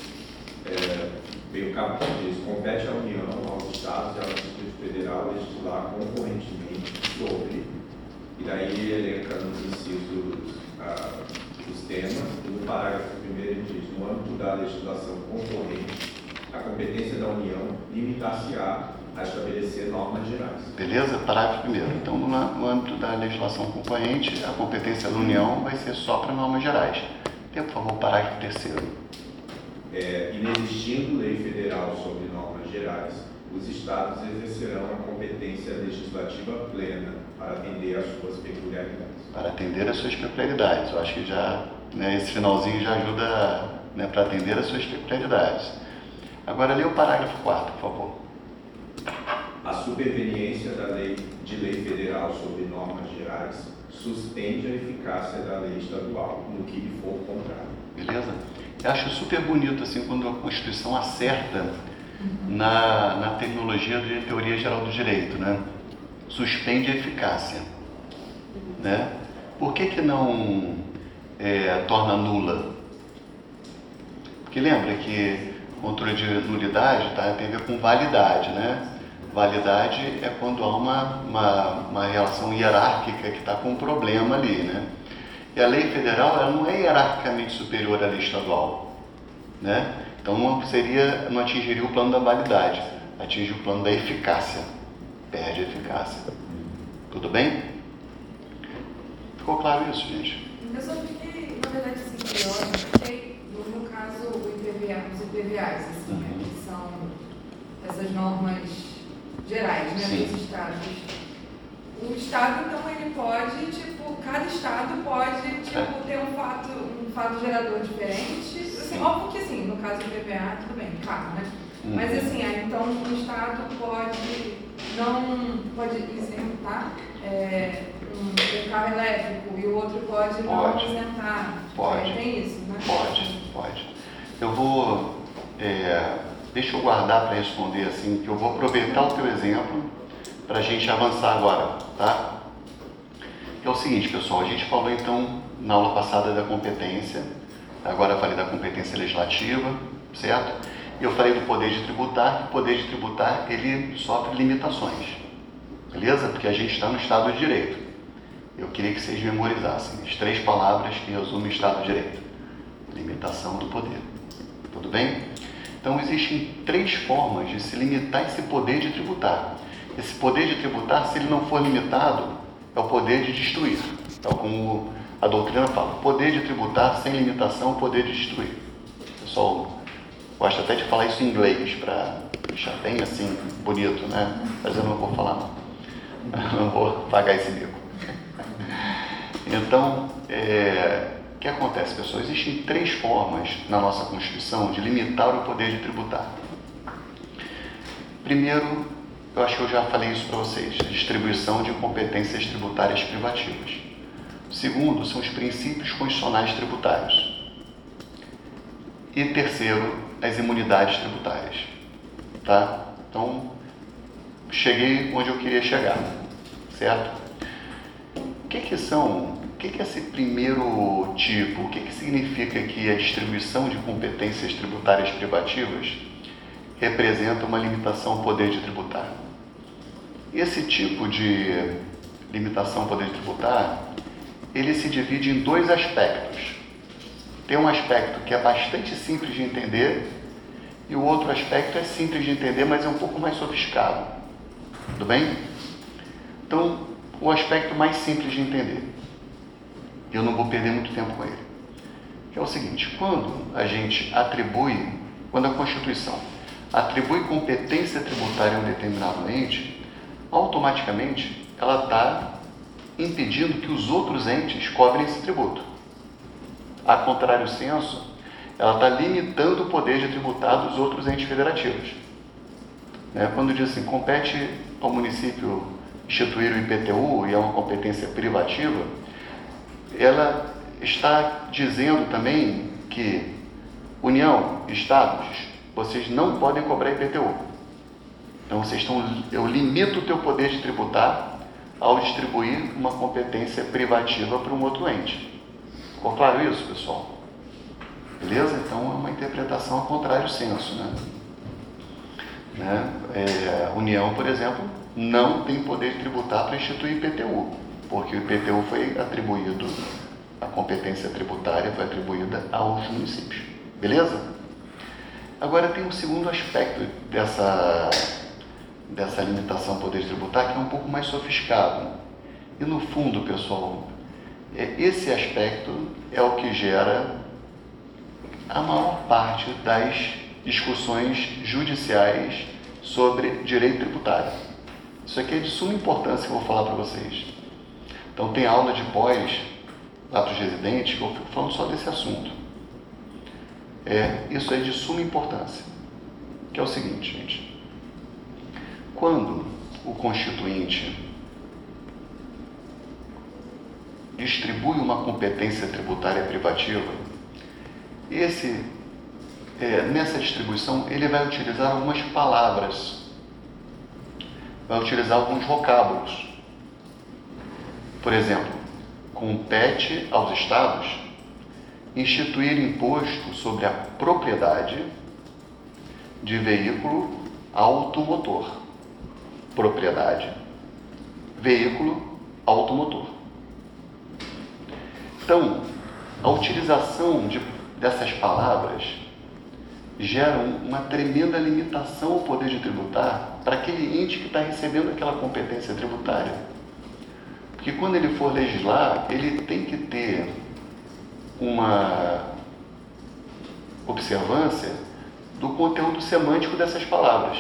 É, bem, o capítulo diz: compete à União, aos Estados e ao Distrito Federal legislar concorrentemente sobre, e daí elenca nos incisos ah, os temas, e no parágrafo primeiro ele diz: no âmbito da legislação concorrente, a competência da União limitar-se-á a estabelecer normas gerais. Beleza? Parágrafo primeiro. Então, no, no âmbito da legislação concorrente, a competência da União vai ser só para normas gerais. Tem, por favor, o parágrafo terceiro. É, inexistindo lei federal sobre normas gerais, os Estados exercerão a competência legislativa plena para atender às suas peculiaridades. Para atender às suas peculiaridades. Eu acho que já, né, esse finalzinho já ajuda, né, para atender às suas peculiaridades. Agora, lê o parágrafo quarto, por favor. A superveniência da lei, de lei federal sobre normas gerais suspende a eficácia da lei estadual, no que lhe for contrário. Beleza? Eu acho super bonito assim quando a Constituição acerta na, na terminologia de teoria geral do direito, né? Suspende a eficácia, né? Por que que não é, torna nula? Porque lembra que controle de nulidade, tá, tem a ver com validade, né? Validade é quando há uma, uma, uma relação hierárquica que está com um problema ali, né? E a lei federal, ela não é hierarquicamente superior à lei estadual, né? Então não seria, não atingiria o plano da validade, atinge o plano da eficácia, perde a eficácia. Tudo bem? Ficou claro isso, gente? Eu só fiquei, na verdade, assim, curiosa, porque no caso o I P V A, os I P V As, assim, Uhum. né, que são essas normas gerais, né, Sim. dos estados. O estado, então, ele pode, tipo, cada estado pode, tipo, É. ter um fato, um fato gerador diferente. Assim, Sim. óbvio que, assim, no caso do I P V A, tudo bem, claro, né? Uhum. Mas, assim, aí, então, o estado pode não, pode isentar é, um, um carro elétrico e o outro pode não Pode. isentar. Pode. É, tem isso, né? Pode, pode. Eu vou, é, deixa eu guardar para responder assim, que eu vou aproveitar o teu exemplo para a gente avançar agora, tá? Que é o seguinte, pessoal, a gente falou então na aula passada da competência, agora eu falei da competência legislativa, certo? E eu falei do poder de tributar, que o poder de tributar, ele sofre limitações, beleza? Porque a gente está no Estado de Direito. Eu queria que vocês memorizassem as três palavras que resumem o Estado de Direito. Limitação do poder. Tudo bem? Então, existem três formas de se limitar esse poder de tributar. Esse poder de tributar, se ele não for limitado, é o poder de destruir. Então, como a doutrina fala, poder de tributar sem limitação, poder de destruir. O pessoal gosta até de falar isso em inglês, para deixar bem assim, bonito, né? Mas eu não vou falar não. Eu não vou pagar esse bico. Então, é, o que acontece, pessoal? Existem três formas na nossa Constituição de limitar o poder de tributar. Primeiro, eu acho que eu já falei isso para vocês, a distribuição de competências tributárias privativas. Segundo, são os princípios constitucionais tributários. E terceiro, as imunidades tributárias. Tá? Então, cheguei onde eu queria chegar, certo? O que que são, o que que é esse primeiro tipo, o que que significa que a distribuição de competências tributárias privativas representa uma limitação ao poder de tributar? Esse tipo de limitação ao poder de tributar, ele se divide em dois aspectos. Tem um aspecto que é bastante simples de entender e o outro aspecto é simples de entender, mas é um pouco mais sofisticado. Tudo bem? Então, o aspecto mais simples de entender, eu não vou perder muito tempo com ele, que é o seguinte: quando a gente atribui, quando a Constituição atribui competência tributária a um determinado ente, automaticamente ela está impedindo que os outros entes cobrem esse tributo. A contrário senso, ela está limitando o poder de tributar dos outros entes federativos. Né? Quando diz assim, compete ao município instituir o I P T U e é uma competência privativa, ela está dizendo também que União, Estados, vocês não podem cobrar I P T U. Então, vocês estão, eu limito o teu poder de tributar ao distribuir uma competência privativa para um outro ente. Ficou claro isso, pessoal? Beleza? Então, é uma interpretação a contrário senso, né? Né? É, a União, por exemplo, não tem poder de tributar para instituir I P T U, porque o I P T U foi atribuído, a competência tributária foi atribuída aos municípios. Beleza? Agora tem um segundo aspecto dessa, dessa limitação ao poder de tributar, que é um pouco mais sofisticado. E no fundo, pessoal, esse aspecto é o que gera a maior parte das discussões judiciais sobre direito tributário. Isso aqui é de suma importância que eu vou falar para vocês. Então tem aula de pós, atos residentes, que eu fico falando só desse assunto. É, isso é de suma importância, que é o seguinte, gente. Quando o constituinte distribui uma competência tributária privativa, esse, é, nessa distribuição ele vai utilizar algumas palavras, vai utilizar alguns vocábulos. Por exemplo, compete aos estados instituir imposto sobre a propriedade de veículo automotor. Propriedade, veículo automotor. Então, a utilização de, dessas palavras gera uma tremenda limitação ao poder de tributar para aquele ente que está recebendo aquela competência tributária. Porque quando ele for legislar, ele tem que ter uma observância do conteúdo semântico dessas palavras,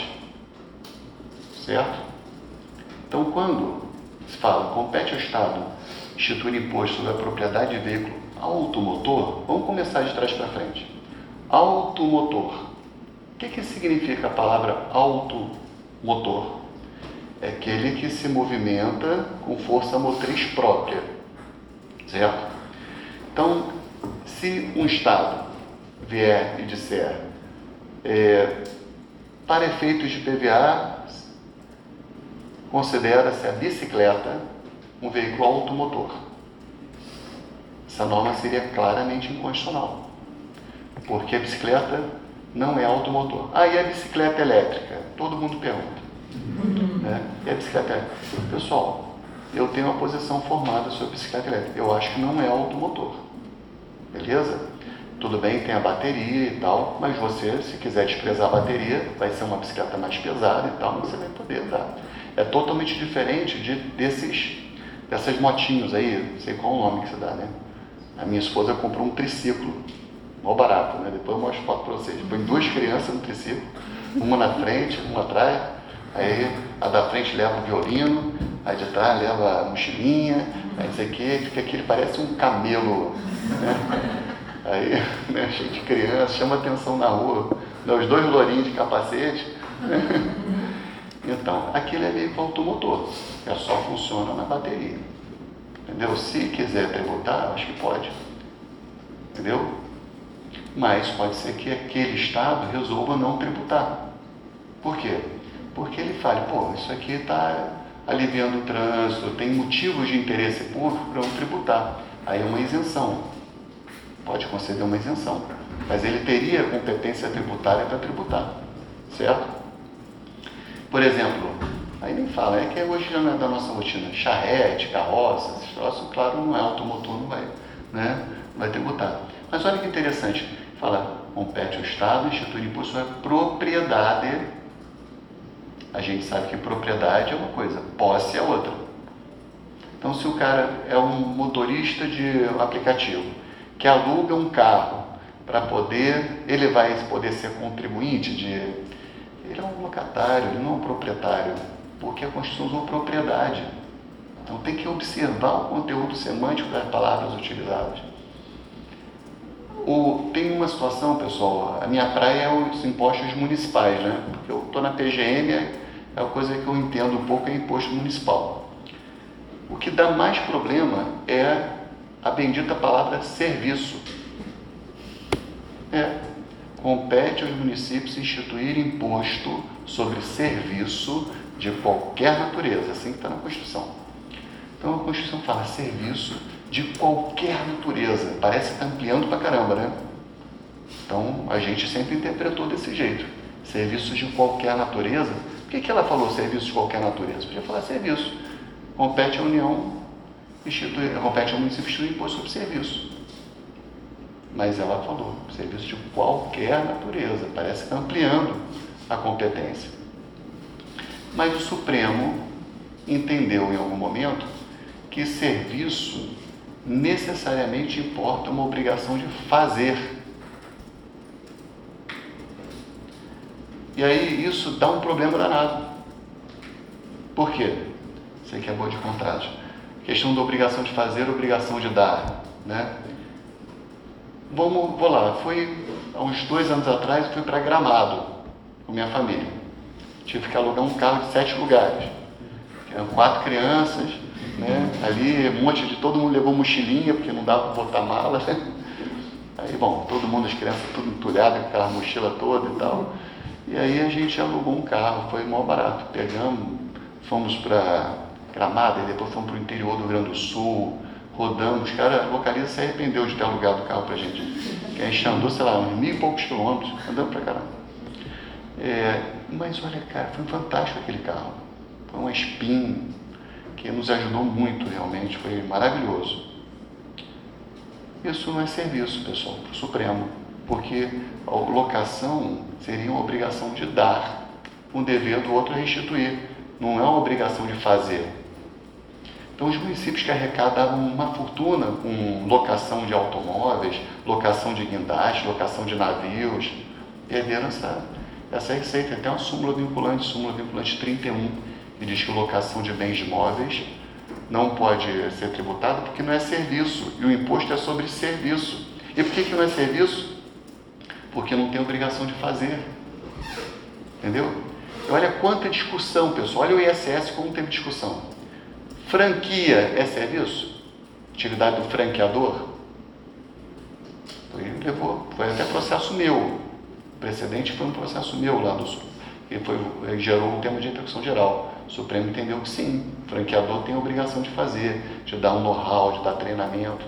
certo? Então, quando se fala, compete ao Estado instituir imposto sobre a propriedade de veículo automotor, vamos começar de trás para frente. Automotor. O que que significa a palavra automotor? É aquele que se movimenta com força motriz própria, certo? Então, se um Estado vier e disser, é, para efeitos de P V A, considera-se a bicicleta um veículo automotor. Essa norma seria claramente inconstitucional, porque a bicicleta não é automotor. Ah, e a bicicleta elétrica? Todo mundo pergunta. Né? E a bicicleta elétrica? Pessoal, eu tenho uma posição formada sobre a bicicleta elétrica. Eu acho que não é automotor. Beleza? Tudo bem, tem a bateria e tal, mas você, se quiser desprezar a bateria, vai ser uma bicicleta mais pesada e tal, mas você vai poder andar. É totalmente diferente de, desses, dessas motinhos aí, não sei qual o nome que você dá, né? A minha esposa comprou um triciclo, mó barato, né? Depois eu mostro foto para vocês. Põe duas crianças no triciclo, uma na frente, uma atrás, aí a da frente leva o violino, a de trás leva a mochilinha, aí não sei o que, fica aquele, parece um camelo, né? Aí, né, cheio de criança, chama atenção na rua, né, os dois lourinhos de capacete, né? Então, aquilo é veículo automotor, é só funciona na bateria, entendeu? Se quiser tributar, acho que pode, entendeu? Mas pode ser que aquele Estado resolva não tributar. Por quê? Porque ele fale, pô, isso aqui está aliviando o trânsito, tem motivos de interesse público para não tributar. Aí é uma isenção. Pode conceder uma isenção, mas ele teria competência tributária para tributar, certo? Por exemplo, aí nem fala, é que hoje já não é da nossa rotina, charrete, carroça, esses troços, claro, não é automotor, não vai, né? Vai tributar. Mas olha que interessante, fala, compete ao Estado instituir imposto sobre a propriedade. A gente sabe que propriedade é uma coisa, posse é outra. Então, se o cara é um motorista de aplicativo, que aluga um carro para poder, ele vai poder ser contribuinte de, ele é um locatário, ele não é um proprietário, porque a Constituição usou propriedade. Então tem que observar o conteúdo semântico das palavras utilizadas. o, tem uma situação, pessoal, a minha praia é os impostos municipais, né? Porque eu estou na P G M, é a coisa que eu entendo um pouco é imposto municipal. O que dá mais problema é a bendita palavra serviço. É, compete aos municípios instituir imposto sobre serviço de qualquer natureza, assim que está na Constituição. Então a Constituição fala serviço de qualquer natureza, parece que está ampliando pra caramba, né? Então a gente sempre interpretou desse jeito, serviço de qualquer natureza. Por que que ela falou serviço de qualquer natureza? Podia falar serviço, compete à União, instituir, compete ao município instituir imposto sobre serviço. Mas ela falou, serviço de qualquer natureza, parece que está ampliando a competência. Mas o Supremo entendeu em algum momento que serviço necessariamente importa uma obrigação de fazer. E aí isso dá um problema danado. Por quê? Você que é boa de contrato. Questão da obrigação de fazer, obrigação de dar, né? Vamos, vou lá, fui há uns dois anos atrás, fui para Gramado com minha família. Tive que alugar um carro de sete lugares. Eram quatro crianças, né? Ali um monte de, todo mundo levou mochilinha, porque não dava para botar mala. Aí, bom, todo mundo, as crianças tudo entulhado com aquela mochila toda e tal. E aí a gente alugou um carro, foi mó barato. Pegamos, fomos para Gramado, e depois fomos para o interior do Rio Grande do Sul, rodamos. Os caras, a localiza se arrependeu de ter alugado o carro pra gente. Que a gente andou, sei lá, uns mil e poucos quilômetros, andando pra caramba. É, mas olha, cara, foi fantástico aquele carro. Foi uma Spin que nos ajudou muito, realmente, foi maravilhoso. Isso não é serviço, pessoal, para o Supremo, porque a locação seria uma obrigação de dar, um dever do outro é restituir, não é uma obrigação de fazer. Então, os municípios que arrecadavam uma fortuna com locação de automóveis, locação de guindastes, locação de navios, perderam essa, essa receita. Tem até uma súmula vinculante, súmula vinculante trinta e um, que diz que locação de bens móveis não pode ser tributada porque não é serviço, e o imposto é sobre serviço. E por que que não é serviço? Porque não tem obrigação de fazer. Entendeu? E olha quanta discussão, pessoal. Olha o I S S como teve discussão. Franquia é serviço? Atividade do franqueador? Foi, levou, foi até processo meu. O precedente foi um processo meu lá do Sul. E foi, gerou um tema de repercussão geral. O Supremo entendeu que sim, o franqueador tem a obrigação de fazer, de dar um know-how, de dar treinamento.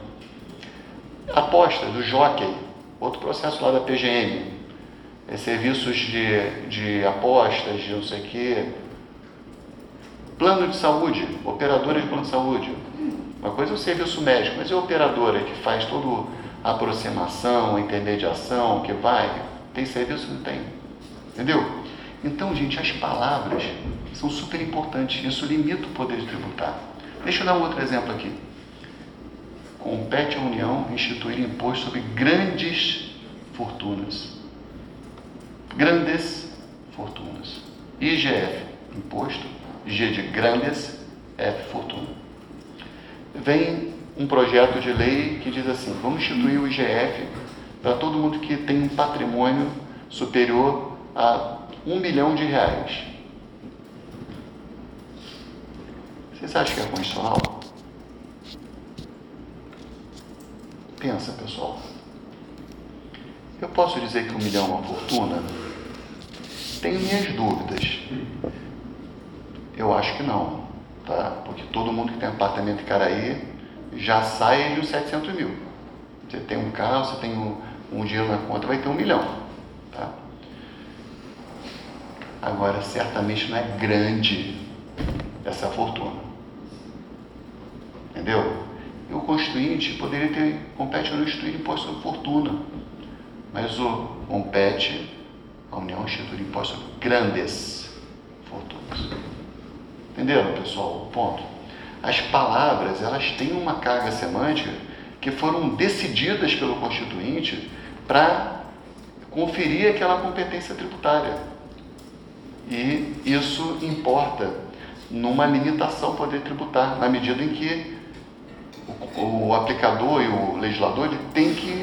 Aposta do jockey, outro processo lá da P G M. É, serviços de, de apostas, de não sei o quê. Plano de saúde, operadora de plano de saúde. Uma coisa é o serviço médico, mas é a operadora que faz toda a aproximação, a intermediação, que vai. Tem serviço? Não tem. Entendeu? Então, gente, as palavras são super importantes. Isso limita o poder de tributar. Deixa eu dar um outro exemplo aqui. Compete à União instituir imposto sobre grandes fortunas. Grandes fortunas. I G F, imposto. G de grandes, F, fortuna. Vem um projeto de lei que diz assim, vamos instituir o I G F para todo mundo que tem um patrimônio superior a um milhão de reais. Vocês acham que é constitucional? Pensa, pessoal. Eu posso dizer que um milhão é uma fortuna? Tenho minhas dúvidas. Eu acho que não, tá? Porque todo mundo que tem apartamento em Caraí já sai de uns setecentos mil. Você tem um carro, você tem um, um dinheiro na conta, vai ter um milhão, tá? Agora, certamente não é grande essa fortuna. Entendeu? E o Constituinte poderia ter, compete a não instituir imposto sobre fortuna, mas o compete a União instituir imposto sobre grandes fortunas. Entenderam, pessoal, o ponto? As palavras, elas têm uma carga semântica que foram decididas pelo Constituinte para conferir aquela competência tributária. E isso importa numa limitação ao poder tributar, na medida em que o, o aplicador e o legislador ele tem que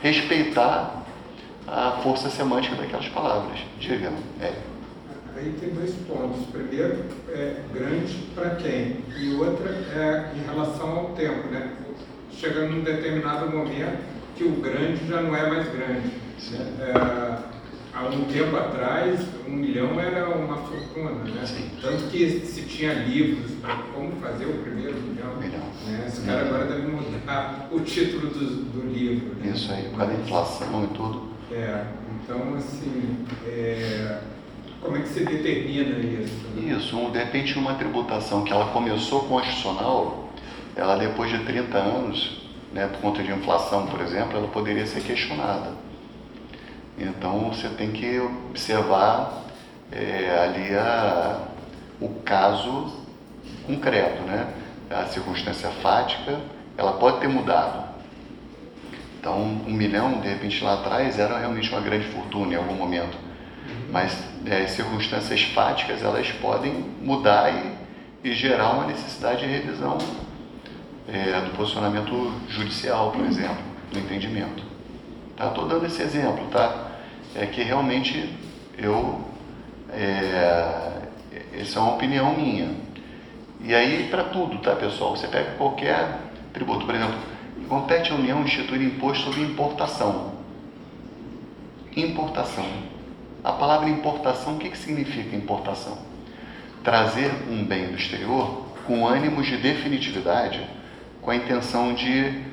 respeitar a força semântica daquelas palavras. Diga, é. Aí tem dois pontos. Primeiro, é grande para quem? E outra é em relação ao tempo, né? Chega num determinado momento que o grande já não é mais grande. É, há um tempo atrás, um milhão era uma fortuna, né? Sim. Tanto que se tinha livros para como fazer o primeiro milhão. Milhão. Né? Esse cara agora deve mudar o título do, do livro. Né? Isso aí, por causa da inflação e tudo. É, então, assim, é, como é que se determina isso? Né? Isso, um, de repente uma tributação que ela começou constitucional, ela depois de trinta anos, né, por conta de inflação, por exemplo, ela poderia ser questionada. Então você tem que observar é, ali a, o caso concreto, né? A circunstância fática, ela pode ter mudado. Então, um milhão, de repente, lá atrás, era realmente uma grande fortuna em algum momento. Mas é, as circunstâncias fáticas, elas podem mudar e, e gerar uma necessidade de revisão é, do posicionamento judicial, por exemplo, do entendimento. Tá? Estou dando esse exemplo, tá? É que realmente eu... É, essa é uma opinião minha. E aí, para tudo, tá, pessoal? Você pega qualquer tributo, por exemplo, compete à União instituir imposto sobre importação. Importação. A palavra importação, o que, que significa importação? Trazer um bem do exterior com ânimos de definitividade, com a intenção de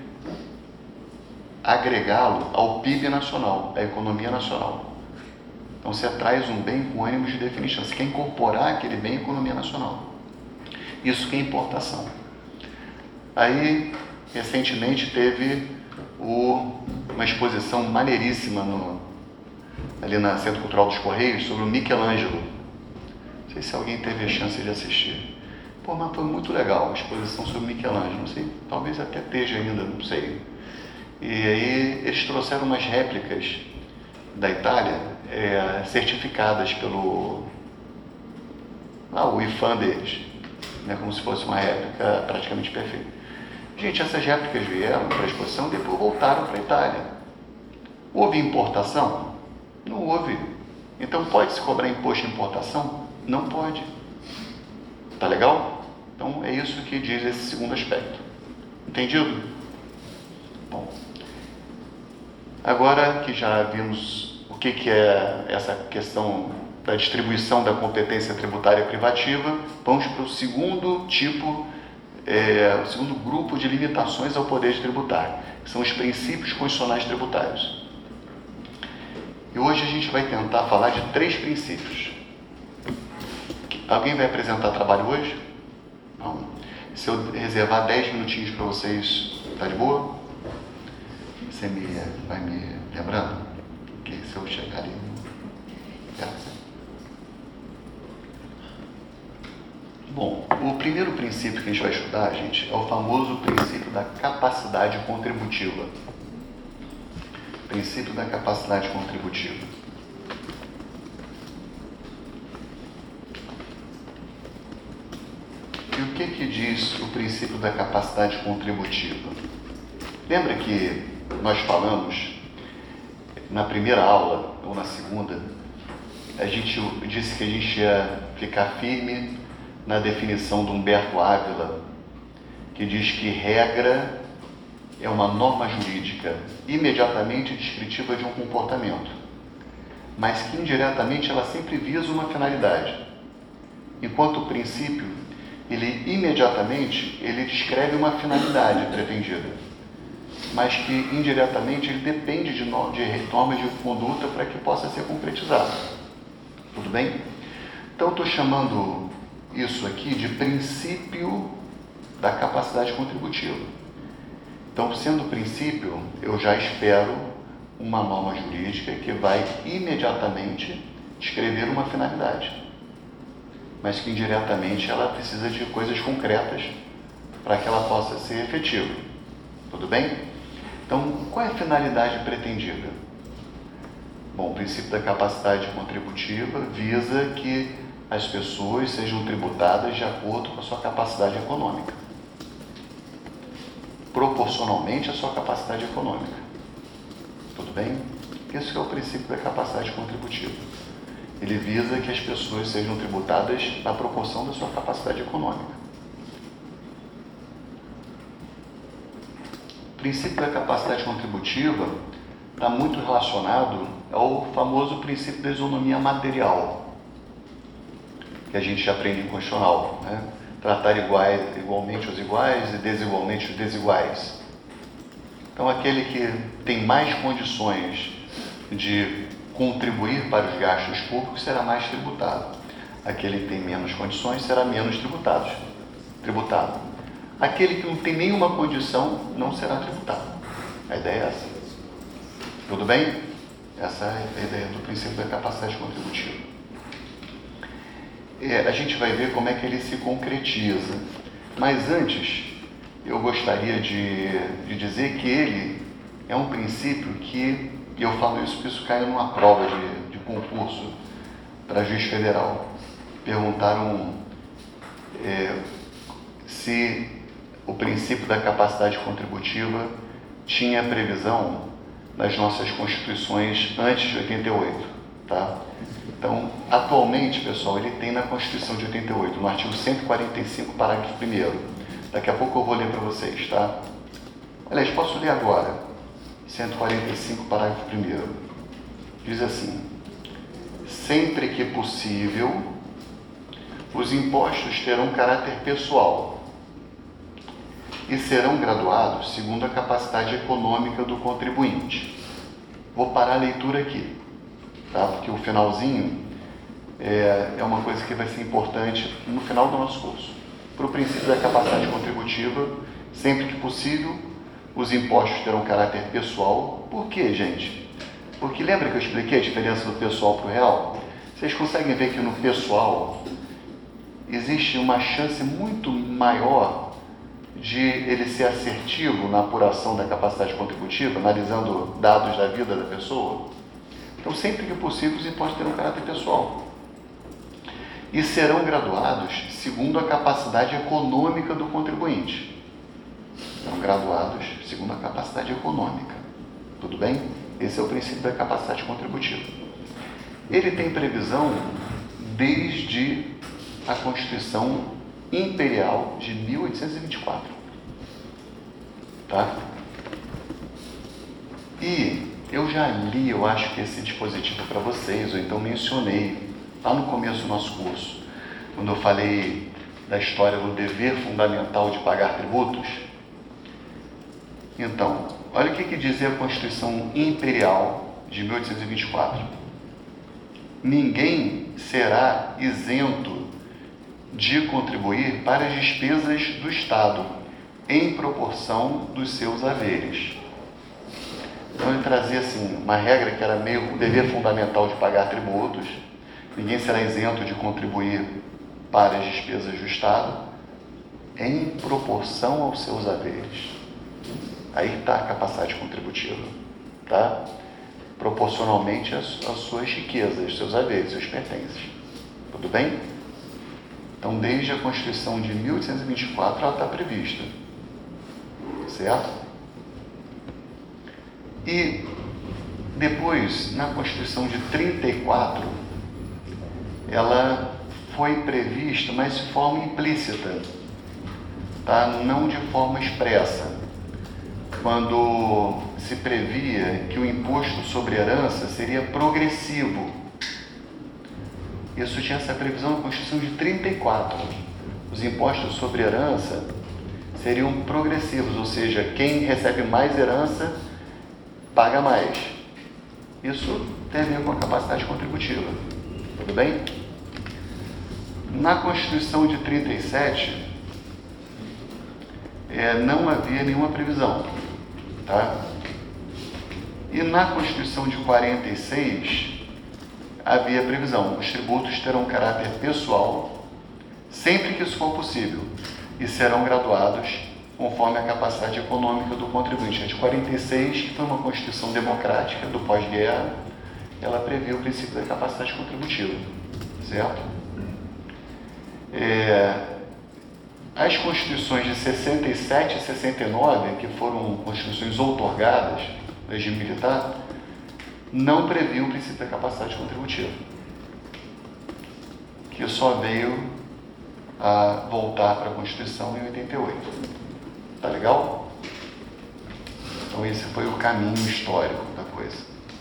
agregá-lo ao P I B nacional, à economia nacional. Então você traz um bem com ânimos de definição, você quer incorporar aquele bem à economia nacional. Isso que é importação. Aí, recentemente teve o, uma exposição maneiríssima no, ali na Centro Cultural dos Correios sobre o Michelangelo. Não sei se alguém teve a chance de assistir. Pô, mas foi muito legal a exposição sobre o Michelangelo. Não sei, talvez até esteja ainda, não sei. E aí eles trouxeram umas réplicas da Itália, é, certificadas pelo ah, o I F A M deles, né, como se fosse uma réplica praticamente perfeita. Gente, essas réplicas vieram para a exposição e depois voltaram para a Itália. Houve importação? Não houve. Então, pode-se cobrar imposto de importação? Não pode. Tá legal? Então, é isso que diz esse segundo aspecto. Entendido? Bom. Agora que já vimos o que, que é essa questão da distribuição da competência tributária privativa, vamos para o segundo tipo, é, o segundo grupo de limitações ao poder de tributar, que são os princípios constitucionais tributários. E hoje a gente vai tentar falar de três princípios. Alguém vai apresentar trabalho hoje? Não. Se eu reservar dez minutinhos para vocês, tá de boa? Você me, vai me lembrando? Que se eu chegar ali... Bom, o primeiro princípio que a gente vai estudar, gente, é o famoso princípio da capacidade contributiva. Princípio da capacidade contributiva. E o que que diz o princípio da capacidade contributiva? Lembra que nós falamos na primeira aula, ou na segunda, a gente disse que a gente ia ficar firme na definição de Humberto Ávila, que diz que regra é uma norma jurídica imediatamente descritiva de um comportamento, mas que indiretamente ela sempre visa uma finalidade, enquanto o princípio, ele imediatamente ele descreve uma finalidade pretendida, mas que indiretamente ele depende de, no, de normas de conduta para que possa ser concretizado. Tudo bem? Então, estou chamando isso aqui de princípio da capacidade contributiva. Então, sendo princípio, eu já espero uma norma jurídica que vai imediatamente descrever uma finalidade, mas que indiretamente ela precisa de coisas concretas para que ela possa ser efetiva. Tudo bem? Então, qual é a finalidade pretendida? Bom, o princípio da capacidade contributiva visa que as pessoas sejam tributadas de acordo com a sua capacidade econômica, proporcionalmente à sua capacidade econômica. Tudo bem? Esse é o princípio da capacidade contributiva. Ele visa que as pessoas sejam tributadas na proporção da sua capacidade econômica. O princípio da capacidade contributiva está muito relacionado ao famoso princípio da isonomia material, que a gente aprende em constitucional, né? Tratar iguais, igualmente os iguais e desigualmente os desiguais. Então, aquele que tem mais condições de contribuir para os gastos públicos será mais tributado. Aquele que tem menos condições será menos tributado. tributado. Aquele que não tem nenhuma condição não será tributado. A ideia é essa. Tudo bem? Essa é a ideia do princípio da capacidade contributiva. É, a gente vai ver como é que ele se concretiza. Mas antes, eu gostaria de, de dizer que ele é um princípio que, e eu falo isso porque isso caiu numa prova de, de concurso para juiz federal. Perguntaram é, se o princípio da capacidade contributiva tinha previsão nas nossas constituições antes de oitenta e oito, tá? Então, atualmente, pessoal, ele tem na Constituição de oitenta e oito, no artigo cento e quarenta e cinco, parágrafo primeiro. Daqui a pouco eu vou ler para vocês, tá? Aliás, posso ler agora. cento e quarenta e cinco, parágrafo primeiro. Diz assim: sempre que possível, os impostos terão caráter pessoal e serão graduados segundo a capacidade econômica do contribuinte. Vou parar a leitura aqui, tá? Porque o finalzinho é, é uma coisa que vai ser importante no final do nosso curso. Para o princípio da capacidade contributiva, sempre que possível, os impostos terão caráter pessoal. Por quê, gente? Porque lembra que eu expliquei a diferença do pessoal para o real? Vocês conseguem ver que no pessoal existe uma chance muito maior de ele ser assertivo na apuração da capacidade contributiva, analisando dados da vida da pessoa? Então, sempre que possível, os impostos terão caráter pessoal. E serão graduados segundo a capacidade econômica do contribuinte. Serão graduados segundo a capacidade econômica. Tudo bem? Esse é o princípio da capacidade contributiva. Ele tem previsão desde a Constituição Imperial de mil oitocentos e vinte e quatro. Tá? E eu já li, eu acho que esse dispositivo para vocês, ou então mencionei lá no começo do nosso curso, quando eu falei da história do dever fundamental de pagar tributos. Então, olha o que, que dizia a Constituição Imperial de mil oitocentos e vinte e quatro. Ninguém será isento de contribuir para as despesas do Estado, em proporção dos seus haveres. Então ele trazia assim, uma regra que era meio o dever fundamental de pagar tributos. Ninguém será isento de contribuir para as despesas do Estado, em proporção aos seus haveres. Aí está a capacidade contributiva, tá? Proporcionalmente às, às suas riquezas, seus haveres, seus pertences. Tudo bem? Então, desde a Constituição de mil oitocentos e vinte e quatro, ela está prevista. Certo? E depois, na Constituição de trinta e quatro, ela foi prevista, mas de forma implícita, tá? Não de forma expressa. Quando se previa que o imposto sobre herança seria progressivo. Isso tinha essa previsão na Constituição de trinta e quatro. Os impostos sobre herança seriam progressivos, ou seja, quem recebe mais herança paga mais. Isso tem a ver com a capacidade contributiva. Tudo bem? Na Constituição de trinta e sete, é, não havia nenhuma previsão. Tá? E na Constituição de quarenta e seis, havia previsão. Os tributos terão caráter pessoal, sempre que isso for possível, e serão graduados conforme a capacidade econômica do contribuinte. A de quarenta e seis, que foi uma Constituição democrática do pós-guerra, ela previa o princípio da capacidade contributiva, certo? É, as Constituições de sessenta e sete e sessenta e nove, que foram Constituições outorgadas, regime militar, não previa o princípio da capacidade contributiva, que só veio a voltar para a Constituição em oitenta e oito. Tá legal? Então esse foi o caminho histórico da coisa.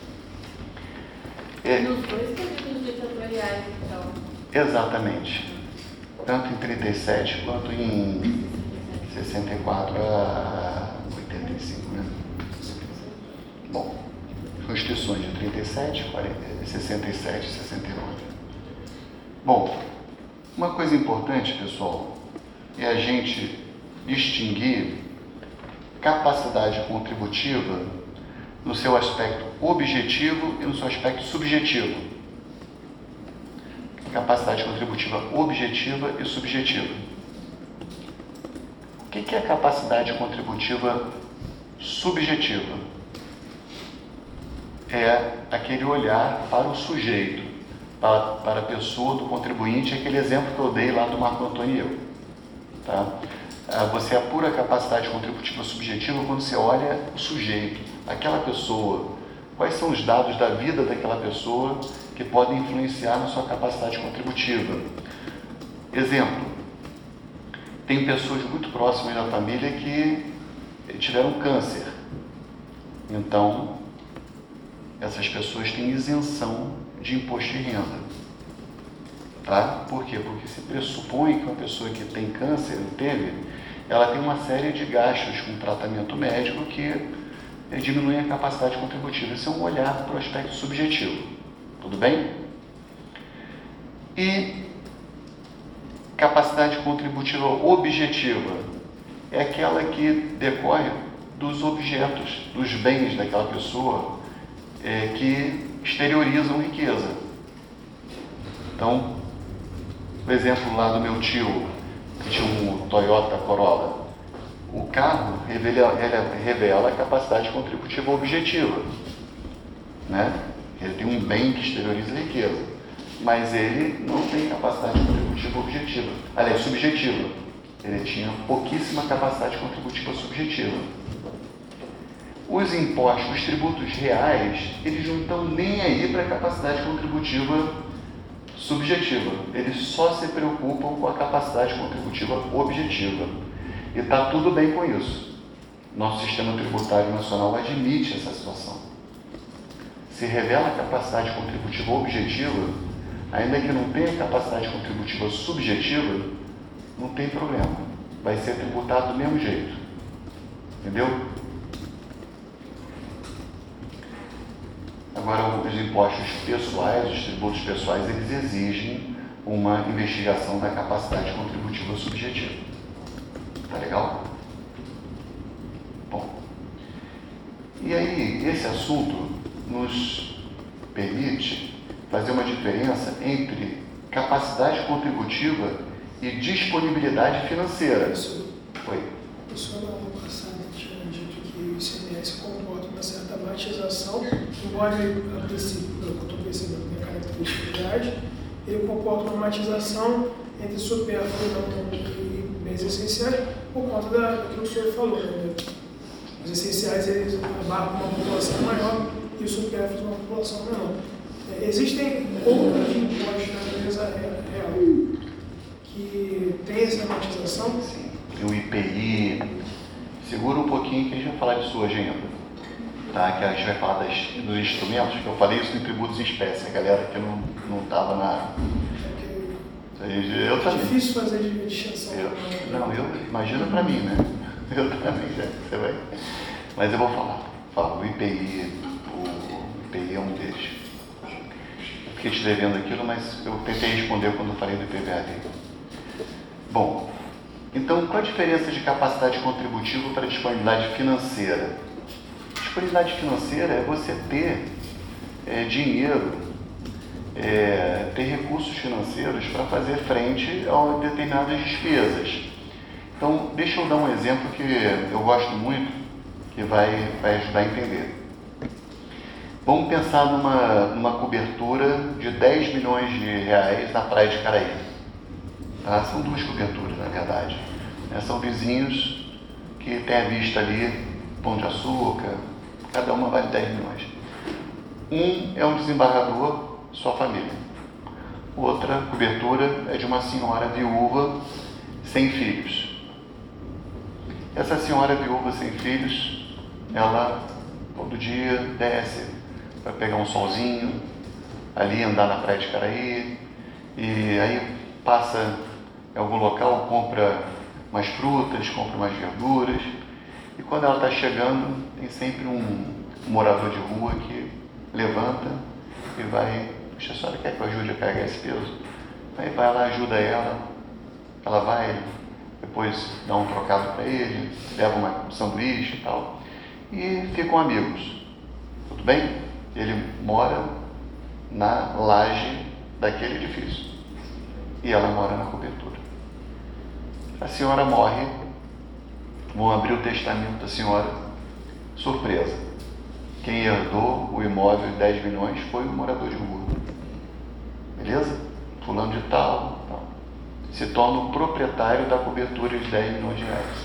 É, Nos dois períodos ditatoriais, então. exatamente. Tanto em trinta e sete quanto em sessenta e quatro a oitenta e cinco, né? Bom, Constituições de trinta e sete, quarenta, sessenta e sete e sessenta e nove. Bom, uma coisa importante, pessoal, é a gente distinguir capacidade contributiva no seu aspecto objetivo e no seu aspecto subjetivo. Capacidade contributiva objetiva e subjetiva. O que é capacidade contributiva subjetiva? É aquele olhar para o sujeito, para, para a pessoa do contribuinte, aquele exemplo que eu dei lá do Marco Antônio e eu. Tá? Você apura a capacidade contributiva subjetiva quando você olha o sujeito, aquela pessoa, quais são os dados da vida daquela pessoa que podem influenciar na sua capacidade contributiva. Exemplo, tem pessoas muito próximas da família que tiveram câncer. Então, essas pessoas têm isenção de imposto de renda. Tá? Por quê? Porque se pressupõe que uma pessoa que tem câncer, teve, ela tem uma série de gastos com tratamento médico que diminuem a capacidade contributiva. Esse é um olhar para o aspecto subjetivo. Tudo bem? E capacidade contributiva objetiva é aquela que decorre dos objetos, dos bens daquela pessoa é, que exteriorizam riqueza. Então, o exemplo lá do meu tio, que tinha um Toyota Corolla, o carro revela, revela a capacidade contributiva objetiva, né? Ele tem um bem que exterioriza a riqueza, mas ele não tem capacidade contributiva objetiva, aliás, subjetiva. Ele tinha pouquíssima capacidade contributiva subjetiva. Os impostos, os tributos reais, eles não estão nem aí para a capacidade contributiva subjetiva. Eles só se preocupam com a capacidade contributiva objetiva. E está tudo bem com isso. Nosso sistema tributário nacional admite essa situação. Se revela a capacidade contributiva objetiva, ainda que não tenha capacidade contributiva subjetiva, não tem problema. Vai ser tributado do mesmo jeito. Entendeu? Agora, os impostos pessoais, os tributos pessoais, eles exigem uma investigação da capacidade contributiva subjetiva. Tá legal? Bom. E aí, esse assunto nos permite fazer uma diferença entre capacidade contributiva e disponibilidade financeira. Isso, Foi. o senhor no ano passado tinha dito que o I C M S comporta uma certa matização, embora ele, a princípio, pelo que eu estou percebendo, minha característica de idade, ele comporta uma matização entre supérfluo e bens essenciais, por conta da, daquilo que o senhor falou, né? Os essenciais, eles abarcam uma população maior e os supérfluos uma população menor. É, existem outros impostos na natureza real que tem essa matização? Sim. Tem o I P I. Segura um pouquinho que a gente vai falar disso hoje ainda. Tá? Que a gente vai falar das, dos instrumentos, que eu falei isso em tributos em espécie, a galera que não estava na... Eu É também. difícil fazer de distinção. Eu, não, eu imagina para mim, né? Eu também, já, você vai. Mas eu vou falar. Fala, o I P I, o I P I é um deles. Eu fiquei te devendo aquilo, mas eu tentei responder quando eu falei do I P V A D. Bom, então qual a diferença de capacidade contributiva para disponibilidade financeira? Disponibilidade financeira é você ter é, dinheiro, É, ter recursos financeiros para fazer frente a determinadas despesas. Então, deixa eu dar um exemplo que eu gosto muito, que vai, vai ajudar a entender. Vamos pensar numa, numa cobertura de dez milhões de reais na praia de Caraí. Tá? São duas coberturas, na verdade. É, são vizinhos que têm a vista ali, Pão de Açúcar, cada uma vale dez milhões. Um é um desembargador, sua família. Outra cobertura é de uma senhora viúva sem filhos. Essa senhora viúva sem filhos, ela todo dia desce para pegar um solzinho, ali andar na praia de Caraí, e aí passa em algum local, compra umas frutas, compra umas verduras, e quando ela está chegando, tem sempre um morador de rua que levanta e vai: puxa, a senhora quer que eu ajude a carregar esse peso? Aí vai lá, ajuda ela, ela vai, depois dá um trocado para ele, leva uma um sanduíche e tal, e ficam amigos. Tudo bem? Ele mora na laje daquele edifício e ela mora na cobertura. A senhora morre, vão abrir o testamento da senhora, surpresa. Quem herdou o imóvel de dez milhões foi o morador de rua. Beleza? Fulano de tal, tal. Se torna o proprietário da cobertura de dez milhões de reais.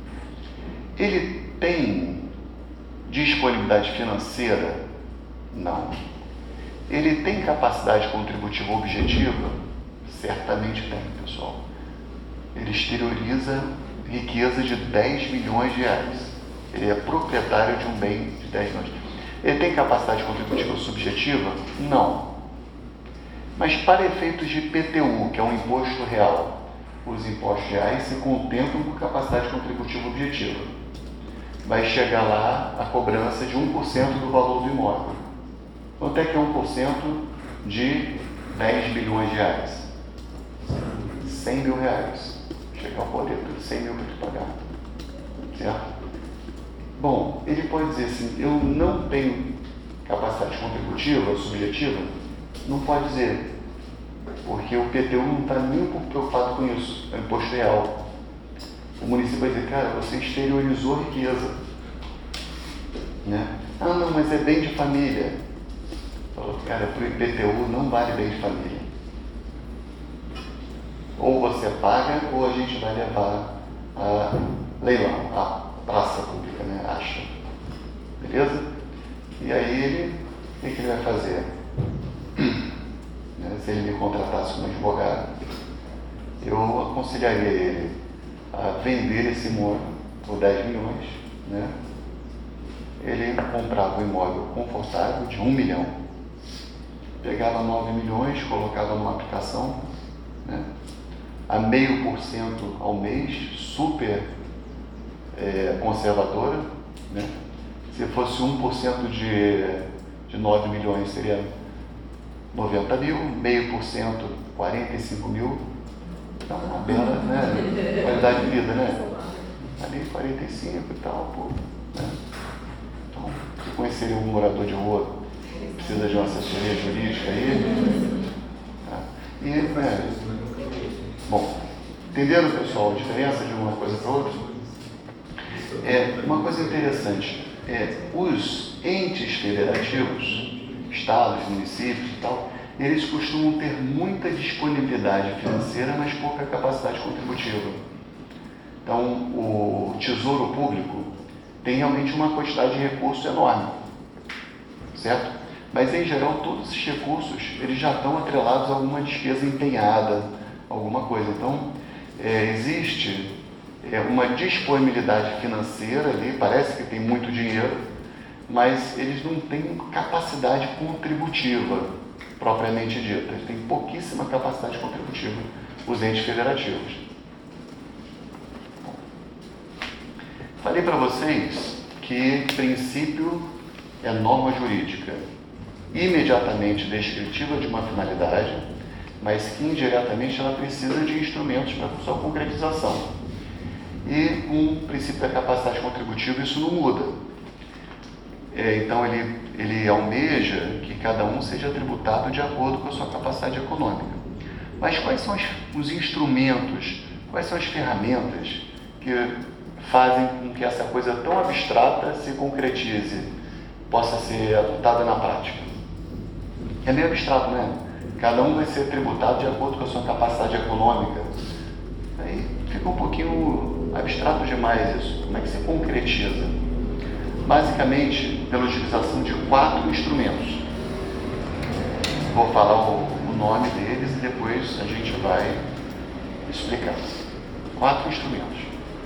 Ele tem disponibilidade financeira? Não. Ele tem capacidade contributiva objetiva? Certamente tem, pessoal. Ele exterioriza riqueza de dez milhões de reais. Ele é proprietário de um bem de dez milhões. Ele tem capacidade contributiva subjetiva? Não. Mas para efeitos de I P T U, que é um imposto real, os impostos reais se contemplam com capacidade contributiva objetiva. Vai chegar lá a cobrança de um por cento do valor do imóvel. Quanto é que é um por cento de dez bilhões de reais? cem mil reais. Chegar o boleto de cem mil para tu pagar. Certo? Bom, ele pode dizer assim: eu não tenho capacidade contributiva, subjetiva? Não pode dizer, porque o I P T U não está nem um pouco preocupado com isso, é o imposto real. O município vai dizer: cara, você exteriorizou riqueza. Né? Ah, não, mas é bem de família. Falou: cara, para o I P T U não vale bem de família. Ou você paga, ou a gente vai levar a leilão, a praça pública, né? Acha. Beleza? E aí ele, o que, que ele vai fazer? Se ele me contratasse como advogado, eu aconselharia ele a vender esse imóvel por dez milhões, né? Ele comprava um imóvel confortável de um milhão, pegava nove milhões, colocava numa aplicação, né? A meio por cento ao mês, super é, conservadora, né? Se fosse um por cento de, de nove milhões, seria noventa mil, meio por cento, quarenta e cinco mil. Então, uma bela, né? Qualidade de vida, né? Ali quarenta e cinco e tal, pô. Né? Então, se conheceria um morador de rua, precisa de uma assessoria jurídica aí. Tá? E, né? Bom, entenderam, pessoal, a diferença de uma coisa para outra? É, uma coisa interessante, é, os entes federativos, estados, municípios e tal, eles costumam ter muita disponibilidade financeira, mas pouca capacidade contributiva. Então, o Tesouro Público tem realmente uma quantidade de recursos enorme, certo? Mas, em geral, todos esses recursos, eles já estão atrelados a alguma despesa empenhada, alguma coisa. Então, é, existe é, uma disponibilidade financeira ali, parece que tem muito dinheiro, mas eles não têm capacidade contributiva, propriamente dita. Eles têm pouquíssima capacidade contributiva, os entes federativos. Falei para vocês que princípio é norma jurídica imediatamente descritiva de uma finalidade, mas que indiretamente ela precisa de instrumentos para sua concretização. E com o princípio da capacidade contributiva isso não muda. É, então ele, ele almeja que cada um seja tributado de acordo com a sua capacidade econômica. Mas quais são os, os instrumentos, quais são as ferramentas que fazem com que essa coisa tão abstrata se concretize, possa ser adotada na prática? É meio abstrato, né? Cada um vai ser tributado de acordo com a sua capacidade econômica. Aí fica um pouquinho abstrato demais isso. Como é que se concretiza? basicamente pela utilização de quatro instrumentos. Vou falar o, o nome deles e depois a gente vai explicar. Quatro instrumentos.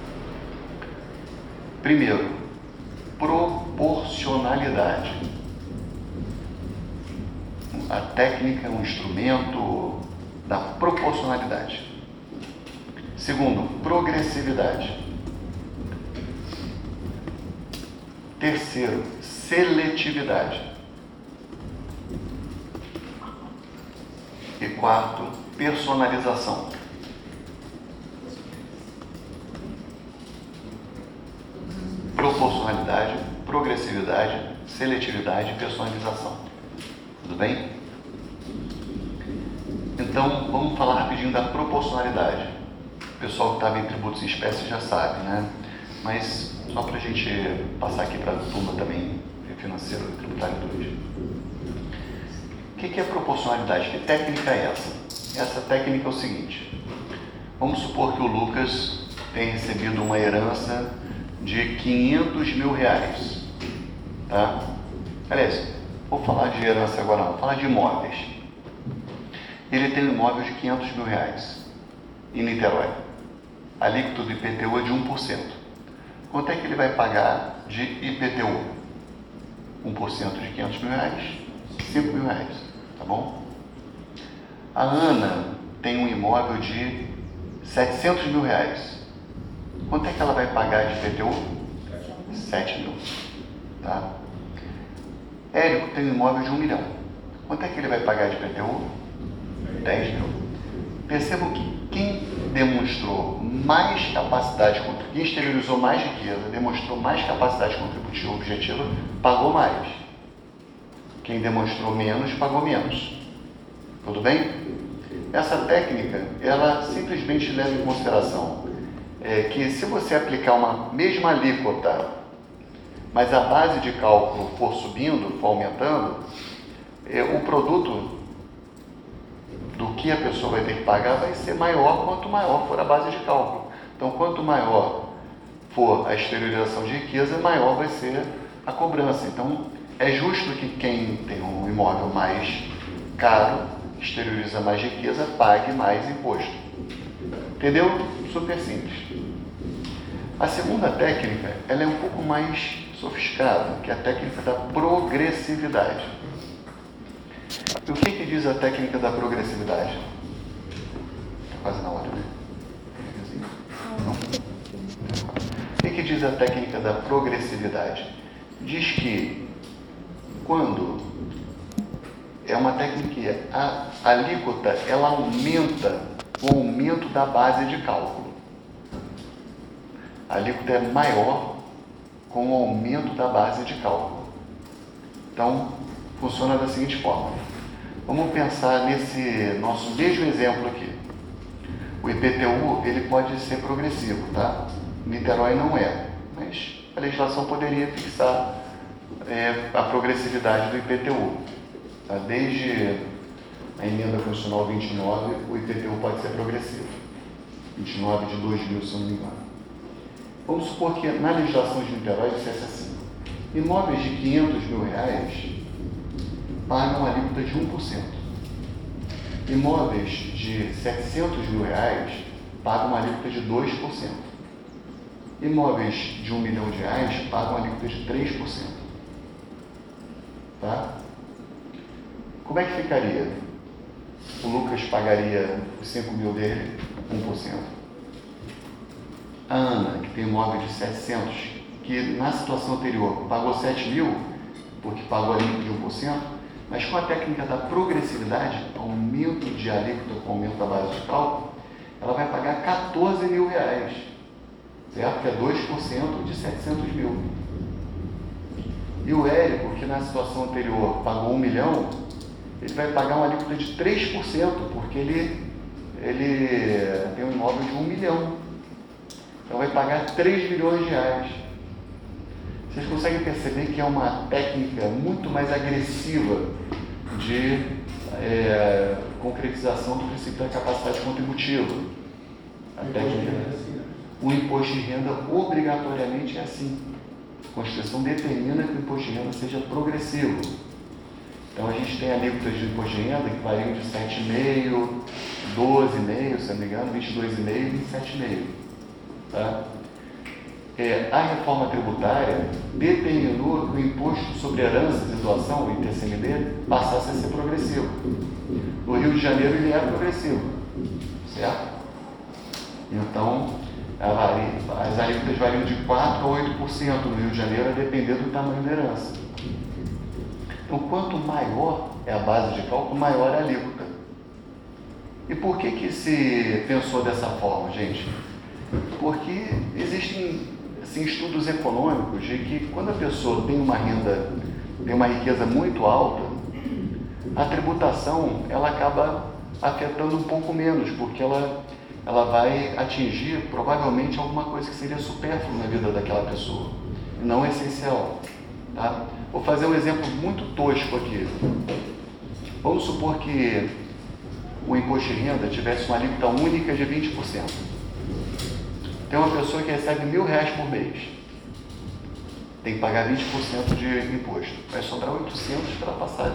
Primeiro, proporcionalidade. A técnica é um instrumento da proporcionalidade. Segundo, progressividade. Terceiro, seletividade. E quarto, personalização. Proporcionalidade, progressividade, seletividade e personalização. Tudo bem? Então, vamos falar rapidinho da proporcionalidade. O pessoal que estava em tributos em espécie já sabe, né? Mas só para a gente passar aqui para a turma também, financeiro e tributário dois. O que é proporcionalidade? Que técnica é essa? Essa técnica é o seguinte. Vamos supor que o Lucas tenha recebido uma herança de quinhentos mil reais. Tá? Aliás, vou falar de herança agora não, vou falar de imóveis. Ele tem um imóvel de quinhentos mil reais em Niterói. A alíquota do I P T U é de um por cento. Quanto é que ele vai pagar de I P T U? um por cento de quinhentos mil reais, cinco mil reais, tá bom? A Ana tem um imóvel de setecentos mil reais. Quanto é que ela vai pagar de I P T U? sete mil. Tá? Érico tem um imóvel de um milhão. Quanto é que ele vai pagar de I P T U? dez mil. Percebam que quem demonstrou mais capacidade, quem exteriorizou mais riqueza, demonstrou mais capacidade contributiva objetiva, pagou mais. Quem demonstrou menos, pagou menos. Tudo bem? Essa técnica, ela simplesmente leva em consideração é, que se você aplicar uma mesma alíquota, mas a base de cálculo for subindo, for aumentando, é, o produto do que a pessoa vai ter que pagar vai ser maior quanto maior for a base de cálculo. Então, quanto maior for a exteriorização de riqueza, maior vai ser a cobrança. Então, é justo que quem tem um imóvel mais caro, exterioriza mais riqueza, pague mais imposto. Entendeu? Super simples. A segunda técnica, ela é um pouco mais sofisticada, que é a técnica da progressividade. E o que, que diz a técnica da progressividade? Está quase na hora, né? Não? O que, que diz a técnica da progressividade? Diz que quando é uma técnica que a alíquota ela aumenta o aumento da base de cálculo. A alíquota é maior com o aumento da base de cálculo. Então, funciona da seguinte forma. Vamos pensar nesse nosso mesmo exemplo aqui. O I P T U ele pode ser progressivo, tá? Niterói não é, mas a legislação poderia fixar é, a progressividade do I P T U. Tá? Desde a emenda constitucional vinte e nove, o I P T U pode ser progressivo. vinte e nove de dois mil, se não me engano. Vamos supor que na legislação de Niterói dissesse assim: imóveis de quinhentos mil reais pagam a alíquota de um por cento. Imóveis de setecentos mil reais pagam a alíquota de dois por cento. Imóveis de um milhão de reais pagam a alíquota de três por cento. Tá? Como é que ficaria? O Lucas pagaria os cinco mil dele, um por cento. A Ana, que tem um imóvel de setecentos, que na situação anterior pagou sete mil, porque pagou a alíquota de um por cento, mas com a técnica da progressividade, aumento de alíquota com aumento da base de cálculo, ela vai pagar quatorze mil reais, certo? Que é dois por cento de setecentos mil. E o Érico, que na situação anterior pagou um milhão, ele vai pagar uma alíquota de três por cento, porque ele, ele tem um imóvel de um milhão. Então vai pagar três milhões de reais. Vocês conseguem perceber que é uma técnica muito mais agressiva de é, concretização do princípio da capacidade contributiva. A técnica, o imposto de renda obrigatoriamente é assim. A Constituição determina que o imposto de renda seja progressivo. Então a gente tem alíquotas de imposto de renda que variam de sete vírgula cinco, doze vírgula cinco, se não me engano, vinte e dois vírgula cinco e vinte e sete vírgula cinco. Tá? É, a reforma tributária determinou que o imposto sobre heranças e doação, o I T C M D, passasse a ser progressivo. No Rio de Janeiro ele é progressivo, certo? Então, as alíquotas variam de quatro por cento a oito por cento no Rio de Janeiro, a depender do tamanho da herança. Então, quanto maior é a base de cálculo, maior é a alíquota. E por que que se pensou dessa forma, gente? Porque existem assim, estudos econômicos de que quando a pessoa tem uma renda, tem uma riqueza muito alta, a tributação ela acaba afetando um pouco menos, porque ela, ela vai atingir provavelmente alguma coisa que seria supérflua na vida daquela pessoa, não essencial. Tá? Vou fazer um exemplo muito tosco aqui. Vamos supor que o imposto de renda tivesse uma alíquota única de vinte por cento. Tem uma pessoa que recebe mil reais por mês. Tem que pagar vinte por cento de imposto. Vai sobrar oitocentos para passar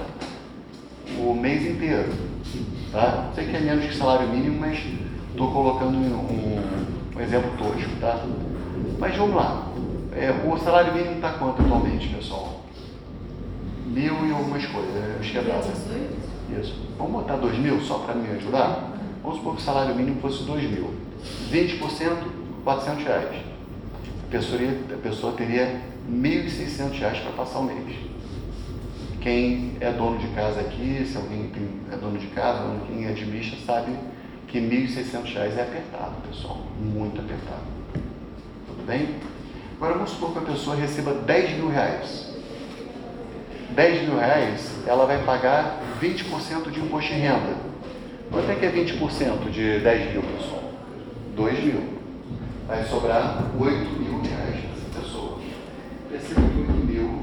o mês inteiro. Tá? Sei que é menos que salário mínimo, mas estou colocando um, um exemplo tosco. Tá? Mas vamos lá. É, o salário mínimo está quanto atualmente, pessoal? Mil e algumas coisas. Acho que é dado. Isso. Vamos botar dois mil só para me ajudar? Vamos supor que o salário mínimo fosse dois mil. vinte por cento, quatrocentos reais. A pessoa, a pessoa teria mil e seiscentos reais para passar o mês. Quem é dono de casa aqui, se alguém tem, é dono de casa, quem administra, sabe que mil e seiscentos reais é apertado, pessoal. Muito apertado. Tudo bem? Agora vamos supor que a pessoa receba dez mil reais. dez mil reais, ela vai pagar vinte por cento de imposto de renda. Quanto é que é vinte por cento de dez mil, pessoal? dois mil. Vai sobrar oito mil reais para essa pessoa. Percebeu que oito mil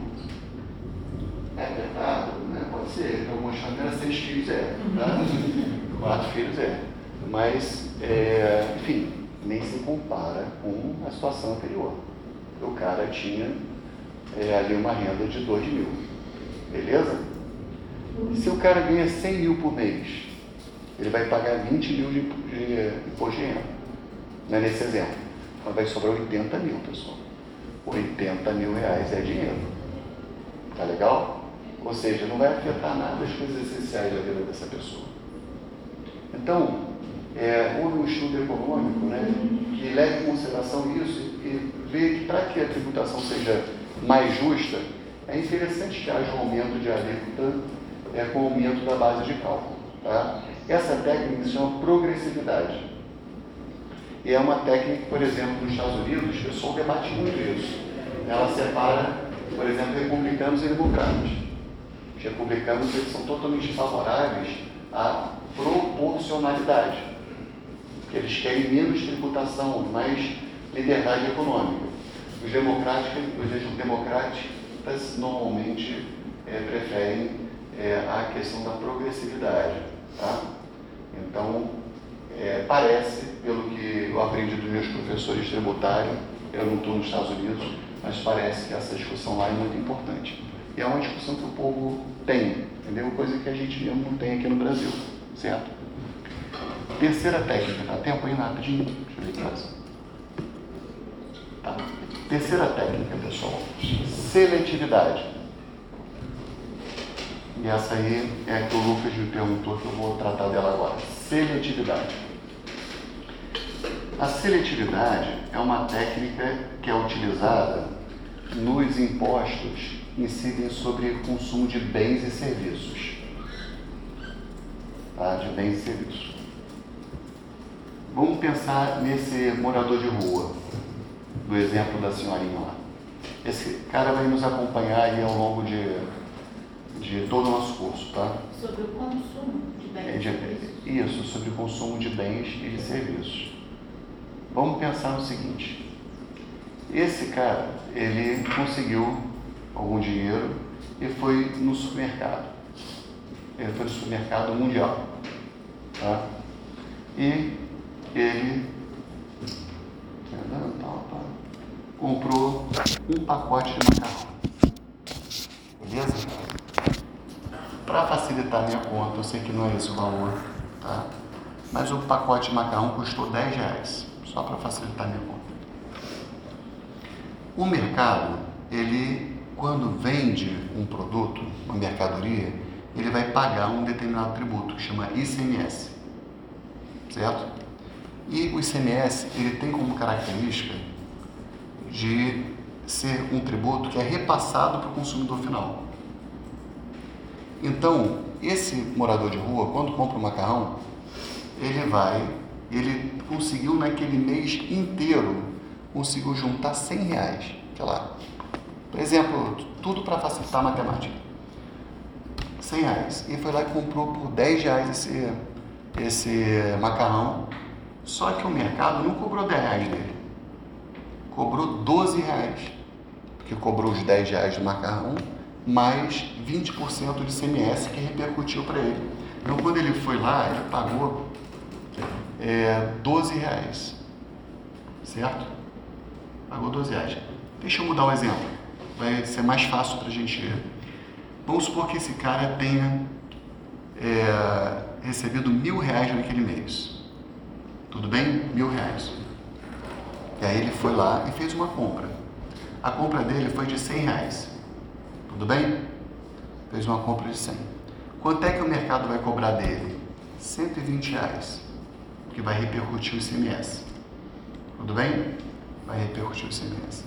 é apertado, né? Pode ser. Então, mostrando que era seis filhos é, tá? Quatro filhos é. Mas, é, enfim, nem se compara com a situação anterior. O cara tinha é, ali uma renda de dois mil. Beleza? E se o cara ganha cem mil por mês, ele vai pagar vinte mil de, de imposto de renda. Não é nesse exemplo. Então vai sobrar oitenta mil, pessoal. oitenta mil reais é dinheiro. Tá legal? Ou seja, não vai afetar nada as coisas essenciais da vida dessa pessoa. Então, é, houve um estudo econômico, né, que leva em consideração isso e vê que para que a tributação seja mais justa, é interessante que haja um aumento de alíquota é, com o aumento da base de cálculo. Tá? Essa técnica se chama progressividade. E é uma técnica, por exemplo, nos Estados Unidos, o pessoal debate muito isso. Ela separa, por exemplo, republicanos e democratas. Os republicanos eles são totalmente favoráveis à proporcionalidade. Eles querem menos tributação, mais liberdade econômica. Os democráticos, os democratas normalmente é, preferem é, a questão da progressividade. Tá? Então, é, parece, pelo que eu aprendi dos meus professores tributários, eu não estou nos Estados Unidos, mas parece que essa discussão lá é muito importante. E é uma discussão que o povo tem, entendeu? Coisa que a gente mesmo não tem aqui no Brasil, certo? Terceira técnica, dá tempo aí rapidinho? Deixa eu ver aqui mais. Tá. Terceira técnica, pessoal, seletividade. E essa aí é a que o Lucas me perguntou, que eu vou tratar dela agora. Seletividade. A seletividade é uma técnica que é utilizada nos impostos que incidem sobre o consumo de bens e serviços. Tá? De bens e serviços. Vamos pensar nesse morador de rua, do exemplo da senhorinha lá. Esse cara vai nos acompanhar aí ao longo de, de todo o nosso curso, tá? Sobre o consumo de bens e serviços. Isso, sobre o consumo de bens e de serviços. Vamos pensar no seguinte. Esse cara, ele conseguiu algum dinheiro e foi no supermercado. Ele foi no supermercado mundial. Tá? E ele comprou um pacote de macarrão. Beleza? Para facilitar a minha conta, eu sei que não é esse o valor, tá? Mas o pacote de macarrão custou dez reais, só para facilitar a minha conta. O mercado, ele, quando vende um produto, uma mercadoria, ele vai pagar um determinado tributo, que chama I C M S, certo? E o I C M S, ele tem como característica de ser um tributo que é repassado para o consumidor final. Então, esse morador de rua, quando compra um macarrão, ele vai, ele conseguiu naquele mês inteiro, conseguiu juntar cem reais, sei lá, por exemplo, tudo para facilitar a matemática, cem reais, e foi lá e comprou por dez reais esse, esse macarrão, só que o mercado não cobrou dez reais dele, cobrou doze reais, porque cobrou os dez reais do macarrão, mais vinte por cento de I C M S que repercutiu para ele. Então, quando ele foi lá, ele pagou é, doze reais, certo? Pagou doze reais. Deixa eu mudar o exemplo, vai ser mais fácil para a gente ver. Vamos supor que esse cara tenha é, recebido mil reais naquele mês. Tudo bem? Mil reais. E aí ele foi lá e fez uma compra. A compra dele foi de cem reais. Tudo bem? Fez uma compra de cem. Quanto é que o mercado vai cobrar dele? cento e vinte reais, que vai repercutir o I C M S. Tudo bem? Vai repercutir o I C M S.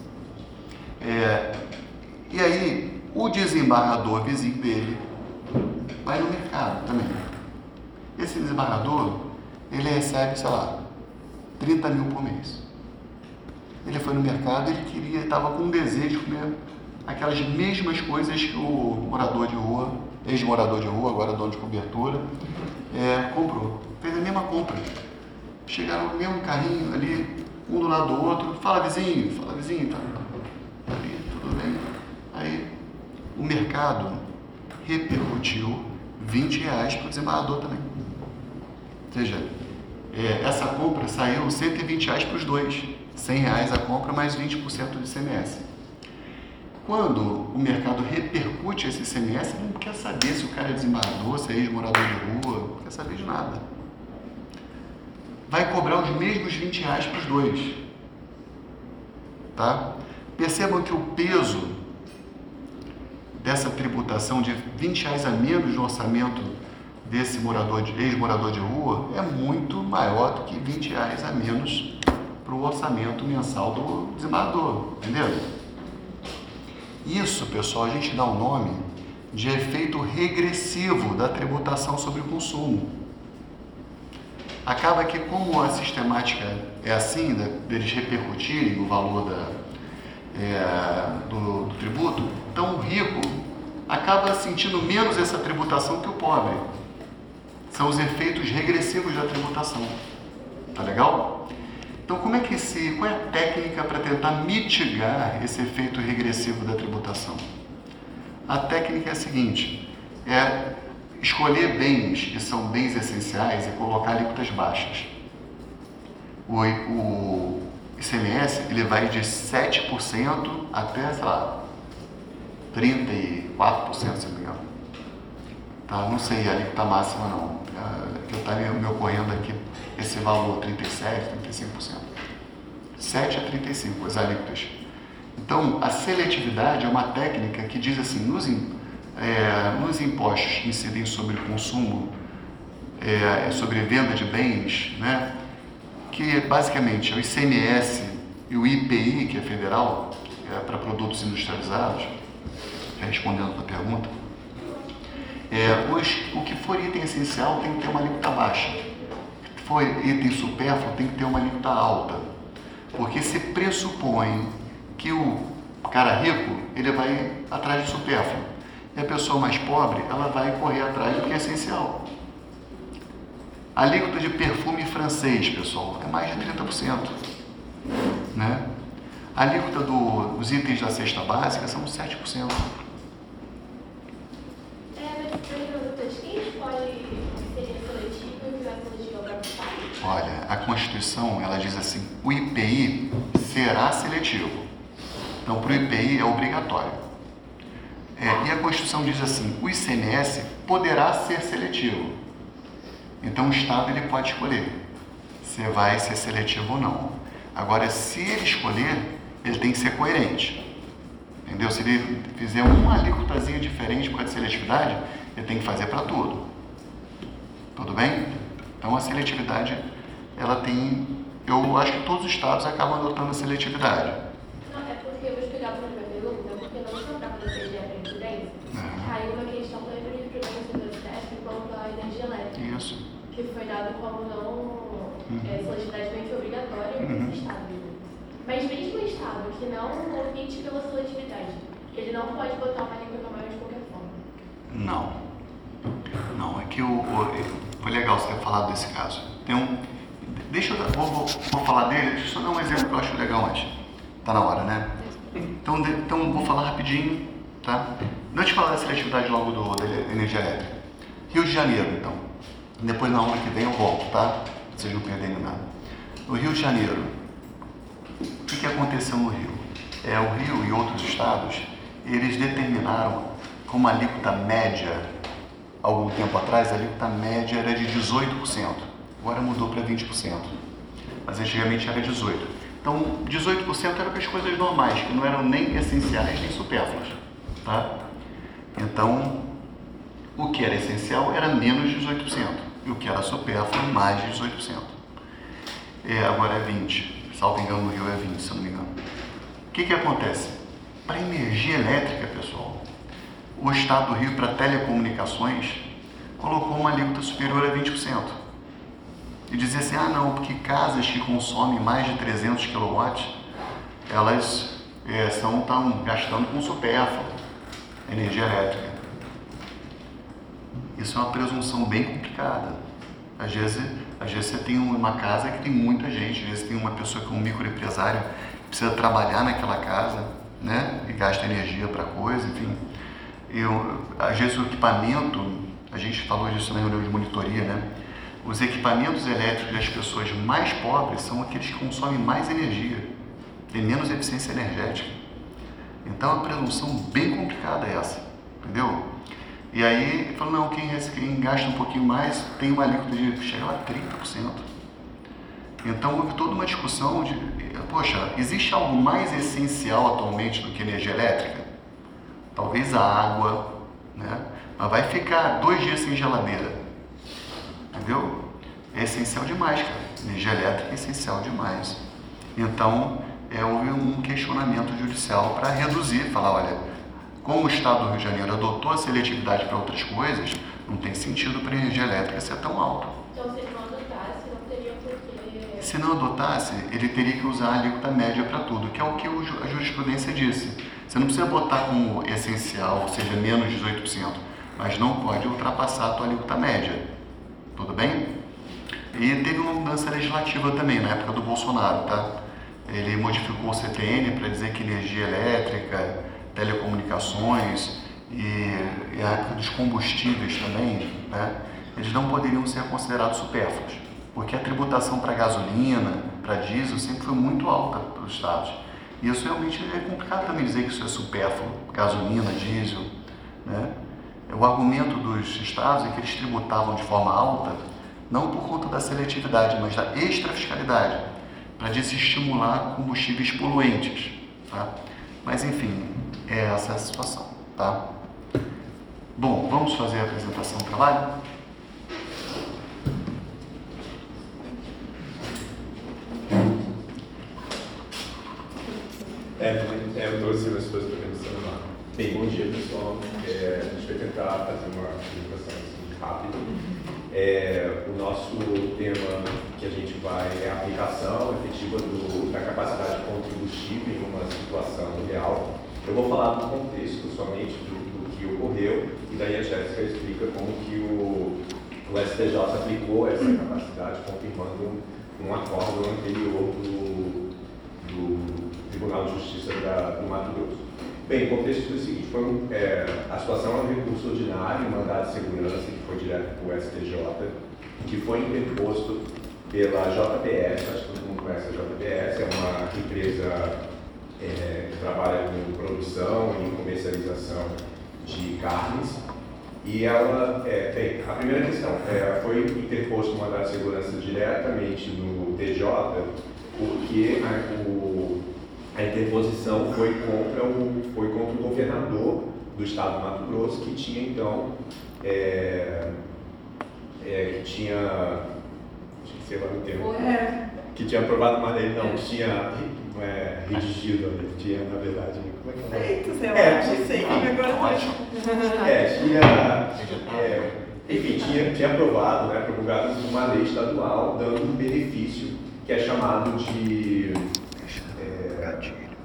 É, e aí, o desembargador vizinho dele vai no mercado também. Esse desembargador, ele recebe, sei lá, trinta mil por mês. Ele foi no mercado, ele queria, estava com um desejo de comer aquelas mesmas coisas que o morador de rua, ex-morador de rua, agora dono de cobertura, é, comprou. Fez a mesma compra. Chegaram no mesmo carrinho ali, um do lado do outro. Fala, vizinho, fala, vizinho, tá ali, tudo bem. Aí, o mercado repercutiu vinte reais para o desembargador também. Ou seja, é, essa compra saiu cento e vinte reais para os dois. cem reais a compra, mais vinte por cento de I C M S. Quando o mercado repercute esse I C M S, ele não quer saber se o cara é desembargador, se é ex-morador de rua, não quer saber de nada. Vai cobrar os mesmos vinte reais para os dois. Tá? Percebam que o peso dessa tributação de vinte reais a menos no orçamento desse morador de, ex-morador de rua é muito maior do que vinte reais a menos para o orçamento mensal do desembargador, entendeu? Isso, pessoal, a gente dá o nome de efeito regressivo da tributação sobre o consumo. Acaba que, como a sistemática é assim, da, deles repercutirem o valor da, é, do, do tributo, então o rico acaba sentindo menos essa tributação que o pobre. São os efeitos regressivos da tributação. Tá legal? Então, como é que esse, qual é a técnica para tentar mitigar esse efeito regressivo da tributação? A técnica é a seguinte, é escolher bens que são bens essenciais e colocar alíquotas baixas. O, o I C M S, ele vai de sete por cento até, sei lá, trinta e quatro por cento, se não me engano. Tá? Não sei a alíquota máxima não, é, que está me ocorrendo aqui esse valor, trinta e sete, trinta e cinco por cento. sete a trinta e cinco, as alíquotas. Então, a seletividade é uma técnica que diz assim, nos, é, nos impostos que incidem sobre consumo, é, sobre venda de bens, né, que basicamente é o I C M S e o I P I, que é federal, que é para produtos industrializados, respondendo a tua pergunta, é, os, o que for item essencial tem que ter uma alíquota baixa. O que for item supérfluo tem que ter uma alíquota alta. Porque se pressupõe que o cara rico, ele vai atrás de supérfluo. E a pessoa mais pobre, ela vai correr atrás do que é essencial. A alíquota de perfume francês, pessoal, é mais de trinta por cento. Né? A alíquota do, dos itens da cesta básica são sete por cento. Olha, a Constituição, ela diz assim, o I P I será seletivo. Então, para o I P I é obrigatório. É, e a Constituição diz assim, o I C M S poderá ser seletivo. Então, o Estado ele pode escolher se vai ser seletivo ou não. Agora, se ele escolher, ele tem que ser coerente. Entendeu? Se ele fizer uma alíquotazinha diferente por causa de seletividade, ele tem que fazer para tudo. Tudo bem? Então, a seletividade, ela tem... Eu acho que todos os estados acabam adotando a seletividade. Não, é porque eu vou explicar para a minha pergunta, porque não só para proteger a previdência, caiu uma questão da jurisprudência do S T F quanto à energia elétrica. Isso. Que foi dado como não Uhum. é, solicitadamente obrigatório Uhum. no Estado. Mas mesmo o Estado que não omite pela seletividade, ele não pode botar uma alíquota maior de qualquer forma. Não. Não, é que o, o, foi legal você ter falado desse caso. Tem um... Deixa eu... Vou, vou, vou falar dele, deixa eu só dar um exemplo que eu acho legal antes. Tá na hora, né? Então, de, então vou falar rapidinho, tá? Antes de falar da seletividade logo do, da energia elétrica. Rio de Janeiro, então. Depois na aula que vem eu volto, tá? Pra vocês não perderem nada. No Rio de Janeiro, o que, que aconteceu no Rio? É, o Rio e outros estados, eles determinaram como a alíquota média, algum tempo atrás, a alíquota média era de dezoito por cento. Agora mudou para vinte por cento. Mas antigamente era dezoito por cento. Então, dezoito por cento era para as coisas normais, que não eram nem essenciais nem supérfluas. Tá? Então, o que era essencial era menos de dezoito por cento. E o que era supérfluo, mais de dezoito por cento. É, agora é vinte por cento. Salvo engano, no Rio é vinte por cento, se eu não me engano. O que, que acontece? Para energia elétrica, pessoal, o Estado do Rio, para telecomunicações, colocou uma alíquota superior a vinte por cento. E dizia assim, ah não, porque casas que consomem mais de trezentos quilowatts, elas é, estão gastando com supérfluo, energia elétrica. Isso é uma presunção bem complicada. Às vezes, às vezes você tem uma casa que tem muita gente, às vezes tem uma pessoa que é um microempresário, que precisa trabalhar naquela casa, né? E gasta energia para coisa, enfim. Eu, às vezes o equipamento, a gente falou disso na reunião de monitoria, né? Os equipamentos elétricos das pessoas mais pobres são aqueles que consomem mais energia, têm menos eficiência energética. Então, é uma presunção bem complicada essa, entendeu? E aí, falou, não, quem, quem gasta um pouquinho mais tem uma alíquota de chega a trinta por cento. Então, houve toda uma discussão de, poxa, existe algo mais essencial atualmente do que energia elétrica? Talvez a água, né? Mas vai ficar dois dias sem geladeira. Entendeu? É essencial demais, cara. Energia elétrica é essencial demais. Então, é, houve um questionamento judicial para reduzir, falar, olha, como o Estado do Rio de Janeiro adotou a seletividade para outras coisas, não tem sentido para a energia elétrica ser tão alta. Então, se ele não adotasse, não teria porquê... Se não adotasse, ele teria que usar a alíquota média para tudo, que é o que a jurisprudência disse. Você não precisa botar como essencial, ou seja, menos dezoito por cento, mas não pode ultrapassar a tua alíquota média. Tudo bem? E teve uma mudança legislativa também, na época do Bolsonaro, tá? Ele modificou o C T N para dizer que energia elétrica, telecomunicações e, e a época dos combustíveis também, né? Eles não poderiam ser considerados supérfluos, porque a tributação para gasolina, para diesel, sempre foi muito alta para os estados. E isso realmente é complicado também dizer que isso é supérfluo, gasolina, diesel, né? O argumento dos estados é que eles tributavam de forma alta, não por conta da seletividade, mas da extrafiscalidade, para desestimular combustíveis poluentes, tá? Mas enfim, é essa a situação, tá? Bom, vamos fazer a apresentação do trabalho? É, é, eu trouxe as coisas para o celular. Bem, bom dia, pessoal. É, a gente vai tentar fazer uma apresentação assim, rápida. É, o nosso tema que a gente vai é a aplicação efetiva do, da capacidade de combustível em uma situação real. Eu vou falar do contexto somente do, do que ocorreu e daí a Jéssica explica como que o, o S T J aplicou essa capacidade, confirmando um acordo anterior do, do Tribunal de Justiça da, do Mato Grosso. Bem, o contexto foi o seguinte, foi um, é, a situação é um recurso ordinário, um mandado de segurança que foi direto para o S T J, que foi interposto pela J B S, acho que todo mundo conhece a J B S, é uma empresa é, que trabalha com produção e comercialização de carnes. E ela, é, bem, a primeira questão, é, foi interposto um mandado de segurança diretamente no T J, porque a, o, a interposição foi contra, o, foi contra o governador do estado do Mato Grosso, que tinha então, é, é, que tinha, sei lá o termo, É. que tinha aprovado uma lei, não, tinha é, redigido a lei, tinha, na verdade, como é que é? Feito, sei lá, É, não sei, agora É, tinha, é, enfim, tinha, tinha aprovado, né, promulgado uma lei estadual dando um benefício que é chamado de... É,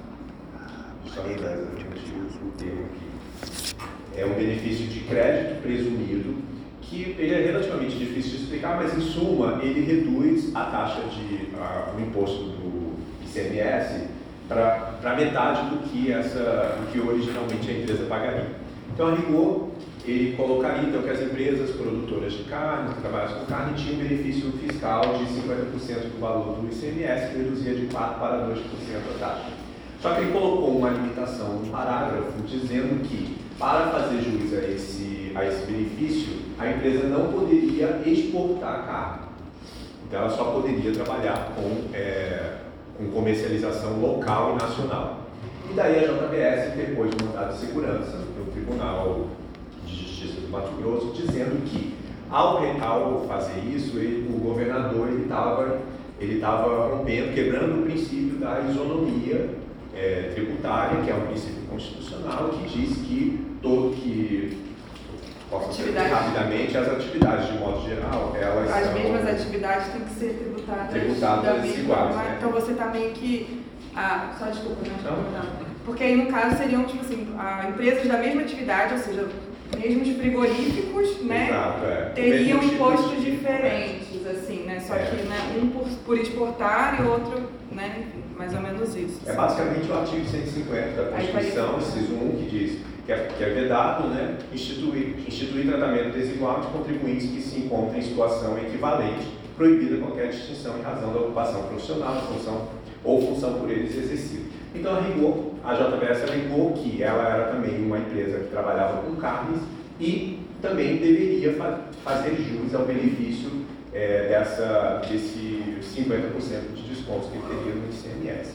só me lembro, o termo aqui. É um benefício de crédito presumido, que ele é relativamente difícil de explicar, mas em suma ele reduz a taxa de a, o imposto do I C M S para metade do que, essa, do que originalmente a empresa pagaria. Então, a rigor, ele colocaria então, que as empresas produtoras de carne, que trabalham com carne, tinham um benefício fiscal de cinquenta por cento do valor do I C M S, que reduzia de quatro por cento para dois por cento a taxa. Só que ele colocou uma limitação no parágrafo, dizendo que, para fazer jus a esse, a esse benefício, a empresa não poderia exportar carne. Então, ela só poderia trabalhar com... É, com comercialização local e nacional. E daí a J B S interpôs um mandado de segurança no Tribunal de Justiça do Mato Grosso, dizendo que, ao, ao fazer isso, ele, o governador estava ele estava rompendo, quebrando o princípio da isonomia é, tributária, que é um princípio constitucional, que diz que todo que... Posso dizer rapidamente, as atividades, de modo geral, elas As são... mesmas atividades têm que ser tributadas, tributadas da mesma iguais, forma. né? Então você está meio que... Ah, só desculpa, né? Não. Porque aí, no caso, seriam, tipo assim, ah, empresas da mesma atividade, ou seja, mesmos frigoríficos, né? Exato, é. Teriam Mesmo tipo impostos de- diferentes, assim, né? Só É. que né, um por, por exportar e outro, né? Enfim, mais ou menos isso. É basicamente o artigo cento e cinquenta da Aí Constituição, vai- inciso um, que diz que é, que é vedado, né, instituir, instituir tratamento desigual de contribuintes que se encontrem em situação equivalente, proibida qualquer distinção em razão da ocupação profissional, função ou função por eles exercida. Então, a rigor, a J B S alegou que ela era também uma empresa que trabalhava com carnes e também deveria fa fazer jus ao benefício é, dessa, desse cinquenta por cento de descontos que teria no I C M S.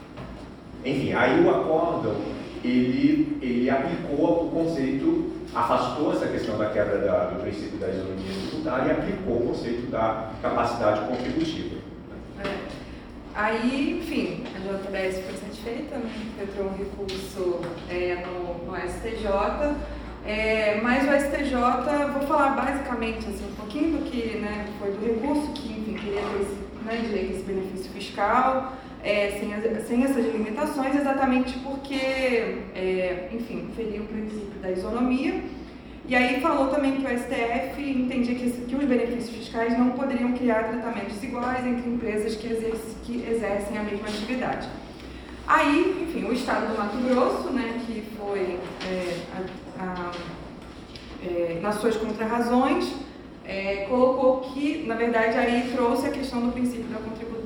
Enfim, aí o acórdão, ele, ele aplicou o conceito, afastou essa questão da quebra da, do princípio da isonomia tributária e aplicou o conceito da capacidade contributiva. É. Aí, enfim, a J B S foi satisfeita, né? Entrou um recurso é, no, no S T J, é, mas o S T J, vou falar basicamente assim, um pouquinho do que né, foi do recurso, que enfim, queria ter esse, né, direito a esse benefício fiscal, é, sem, as, sem essas limitações, exatamente porque, é, enfim, feria o princípio da isonomia. E aí falou também que o S T F entendia que, esse, que os benefícios fiscais não poderiam criar tratamentos iguais entre empresas que, exerce, que exercem a mesma atividade. Aí, enfim, o Estado do Mato Grosso, né, que foi, é, a, a, é, nas suas contrarrazões, é, colocou que, na verdade, aí trouxe a questão do princípio da contribuição.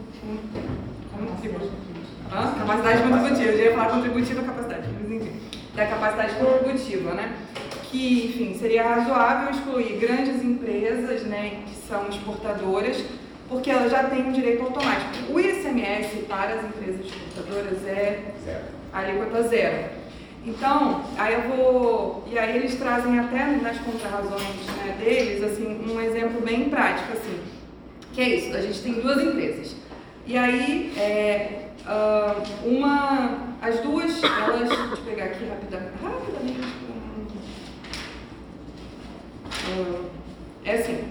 Hã? Capacidade contributiva, eu já ia falar contributiva capacidade, mas enfim, da capacidade contributiva, né? Que, enfim, seria razoável excluir grandes empresas, né, que são exportadoras, porque elas já têm um direito automático. O I C M S para as empresas exportadoras é a alíquota zero. Então, aí eu vou... E aí eles trazem até nas contrarrazões né, deles, assim, um exemplo bem prático, assim, que é isso, a gente tem duas empresas. E aí, é, uh, uma... As duas, elas... Deixa eu pegar aqui rapidamente. rapidamente É assim,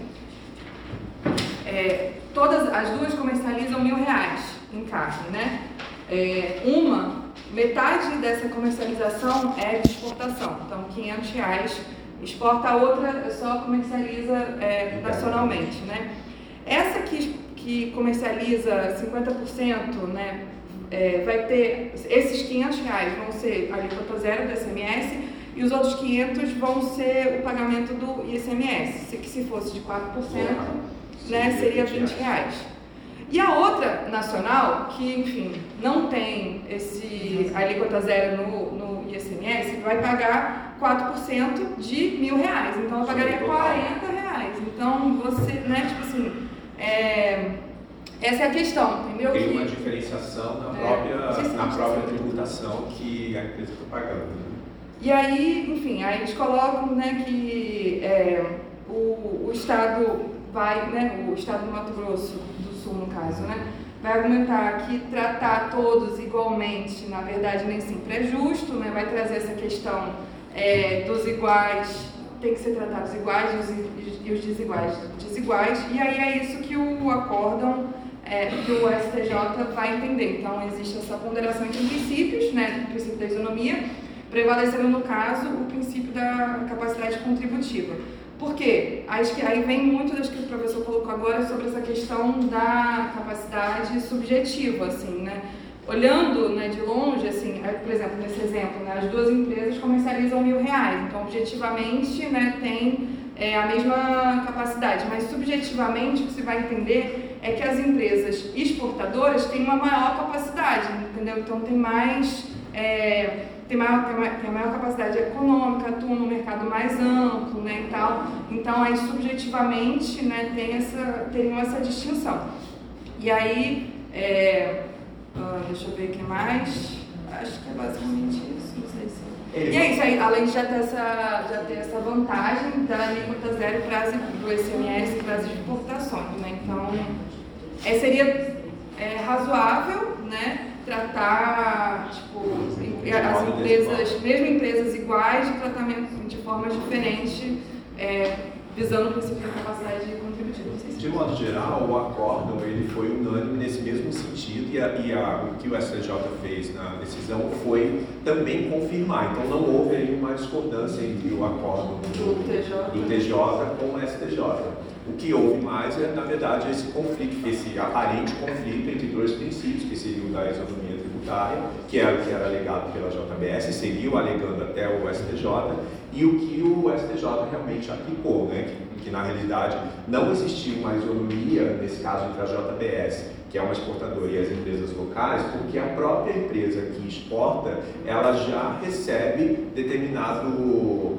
é, todas as duas comercializam mil reais em carne, né? É, uma, metade dessa comercialização é de exportação, então quinhentos reais exporta, a outra só comercializa é, nacionalmente, né? Essa que, que comercializa cinquenta por cento, né, é, vai ter, esses quinhentos reais vão ser a alíquota zero do I C M S, e os outros quinhentos vão ser o pagamento do I C M S, que se fosse de quatro por cento, né, seria vinte reais. E a outra nacional, que, enfim, não tem esse alíquota zero no, no I C M S, vai pagar quatro por cento de mil reais. Então, ela pagaria quarenta reais. Então, você, né, tipo assim, é, essa é a questão, entendeu? Tem que, uma diferenciação na é, própria, se na se própria se tributação que a empresa está pagando. Né? E aí, enfim, aí eles colocam, né, que é, o, o Estado vai, né, o Estado do Mato Grosso do Sul, no caso, né, vai argumentar que tratar todos igualmente, na verdade, nem sempre é justo, né, vai trazer essa questão é, dos iguais, tem que ser tratados iguais e os, e os desiguais desiguais, e aí é isso que o acórdão, é, que o S T J vai entender. Então, existe essa ponderação entre princípios, né, o princípio da isonomia, prevalecendo, no caso, o princípio da capacidade contributiva. Por quê? Acho que aí vem muito das que o professor colocou agora sobre essa questão da capacidade subjetiva, assim, né? Olhando, né, de longe, assim, por exemplo, nesse exemplo, né, as duas empresas comercializam mil reais, então, objetivamente, né, tem é, a mesma capacidade, mas subjetivamente o que se vai entender é que as empresas exportadoras têm uma maior capacidade, entendeu? Então, tem mais... É, Tem maior, tem, maior, tem maior capacidade econômica, atuam no mercado mais amplo, né, e tal. Então, aí, subjetivamente, né, tem essa, teriam essa distinção. E aí, é, uh, deixa eu ver o que mais, acho que é basicamente isso, não sei se... E é isso aí, além de já ter essa, já ter essa vantagem da alíquota zero prazo do I C M S para as exportações, né, então, é, seria é, razoável, né, tratar, tipo, as empresas, mesmo empresas iguais, de tratamento de formas diferentes, é, visando o princípio da capacidade contributiva. De modo geral, o acórdão ele foi unânime nesse mesmo sentido e, a, e a, o que o S T J fez na decisão foi também confirmar. Então, não houve aí uma discordância entre o acórdão do, do T J com o S T J. O que houve mais é, na verdade, esse conflito, esse aparente conflito entre dois princípios, que seria o da isonomia tributária, que era o que era alegado pela J B S, seguiu alegando até o S T J, e o que o S T J realmente aplicou, né? que, que na realidade não existia uma isonomia, nesse caso, entre a J B S, que é uma exportadora, e as empresas locais, porque a própria empresa que exporta, ela já recebe determinado,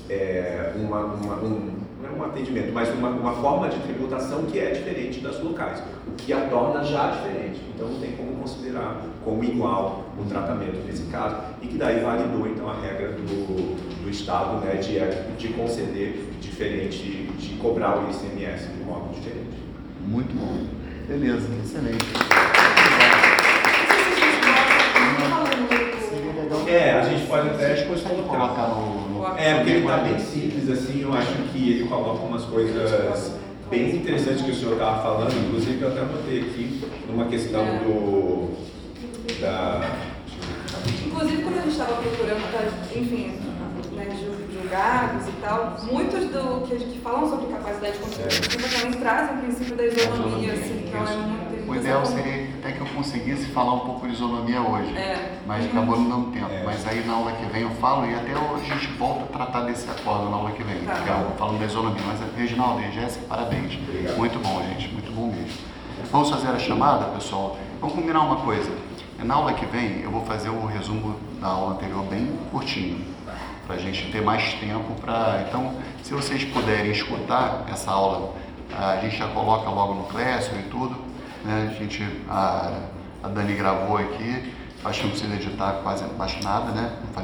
é, uma, uma, um, não é um atendimento, mas uma, uma forma de tributação que é diferente das locais, o que a torna já diferente. Então não tem como considerar como igual o tratamento nesse caso, e que daí validou então a regra do, do Estado, né, de, de conceder diferente, de cobrar o I C M S de modo diferente. Muito bom. Beleza, excelente. É, a gente pode até colocar no... É, porque ele está bem simples, assim, eu acho que ele coloca umas coisas bem interessantes que o senhor estava falando, inclusive eu até anotei aqui numa questão do... da... Inclusive, quando a gente estava procurando, pra, enfim, né, julgados e tal, muitos do que, que falam sobre capacidade contributiva também trazem o princípio da isonomia, assim, então é muito... O ideal seria até que eu conseguisse falar um pouco de isonomia hoje, é. mas acabou não dando tempo. É. Mas aí na aula que vem eu falo e até hoje a gente volta a tratar desse acordo na aula que vem, tá. Que é falando da isonomia. Mas Reginaldo e Jéssica, parabéns. Obrigado. Muito bom, gente, muito bom mesmo. Vamos fazer a chamada, pessoal? Vamos combinar uma coisa. Na aula que vem eu vou fazer o resumo da aula anterior bem curtinho, para a gente ter mais tempo para... Então, se vocês puderem escutar essa aula, a gente já coloca logo no Classroom e tudo. Né? A gente, a, a Dani gravou aqui, acho que não precisa editar quase mais nada, né?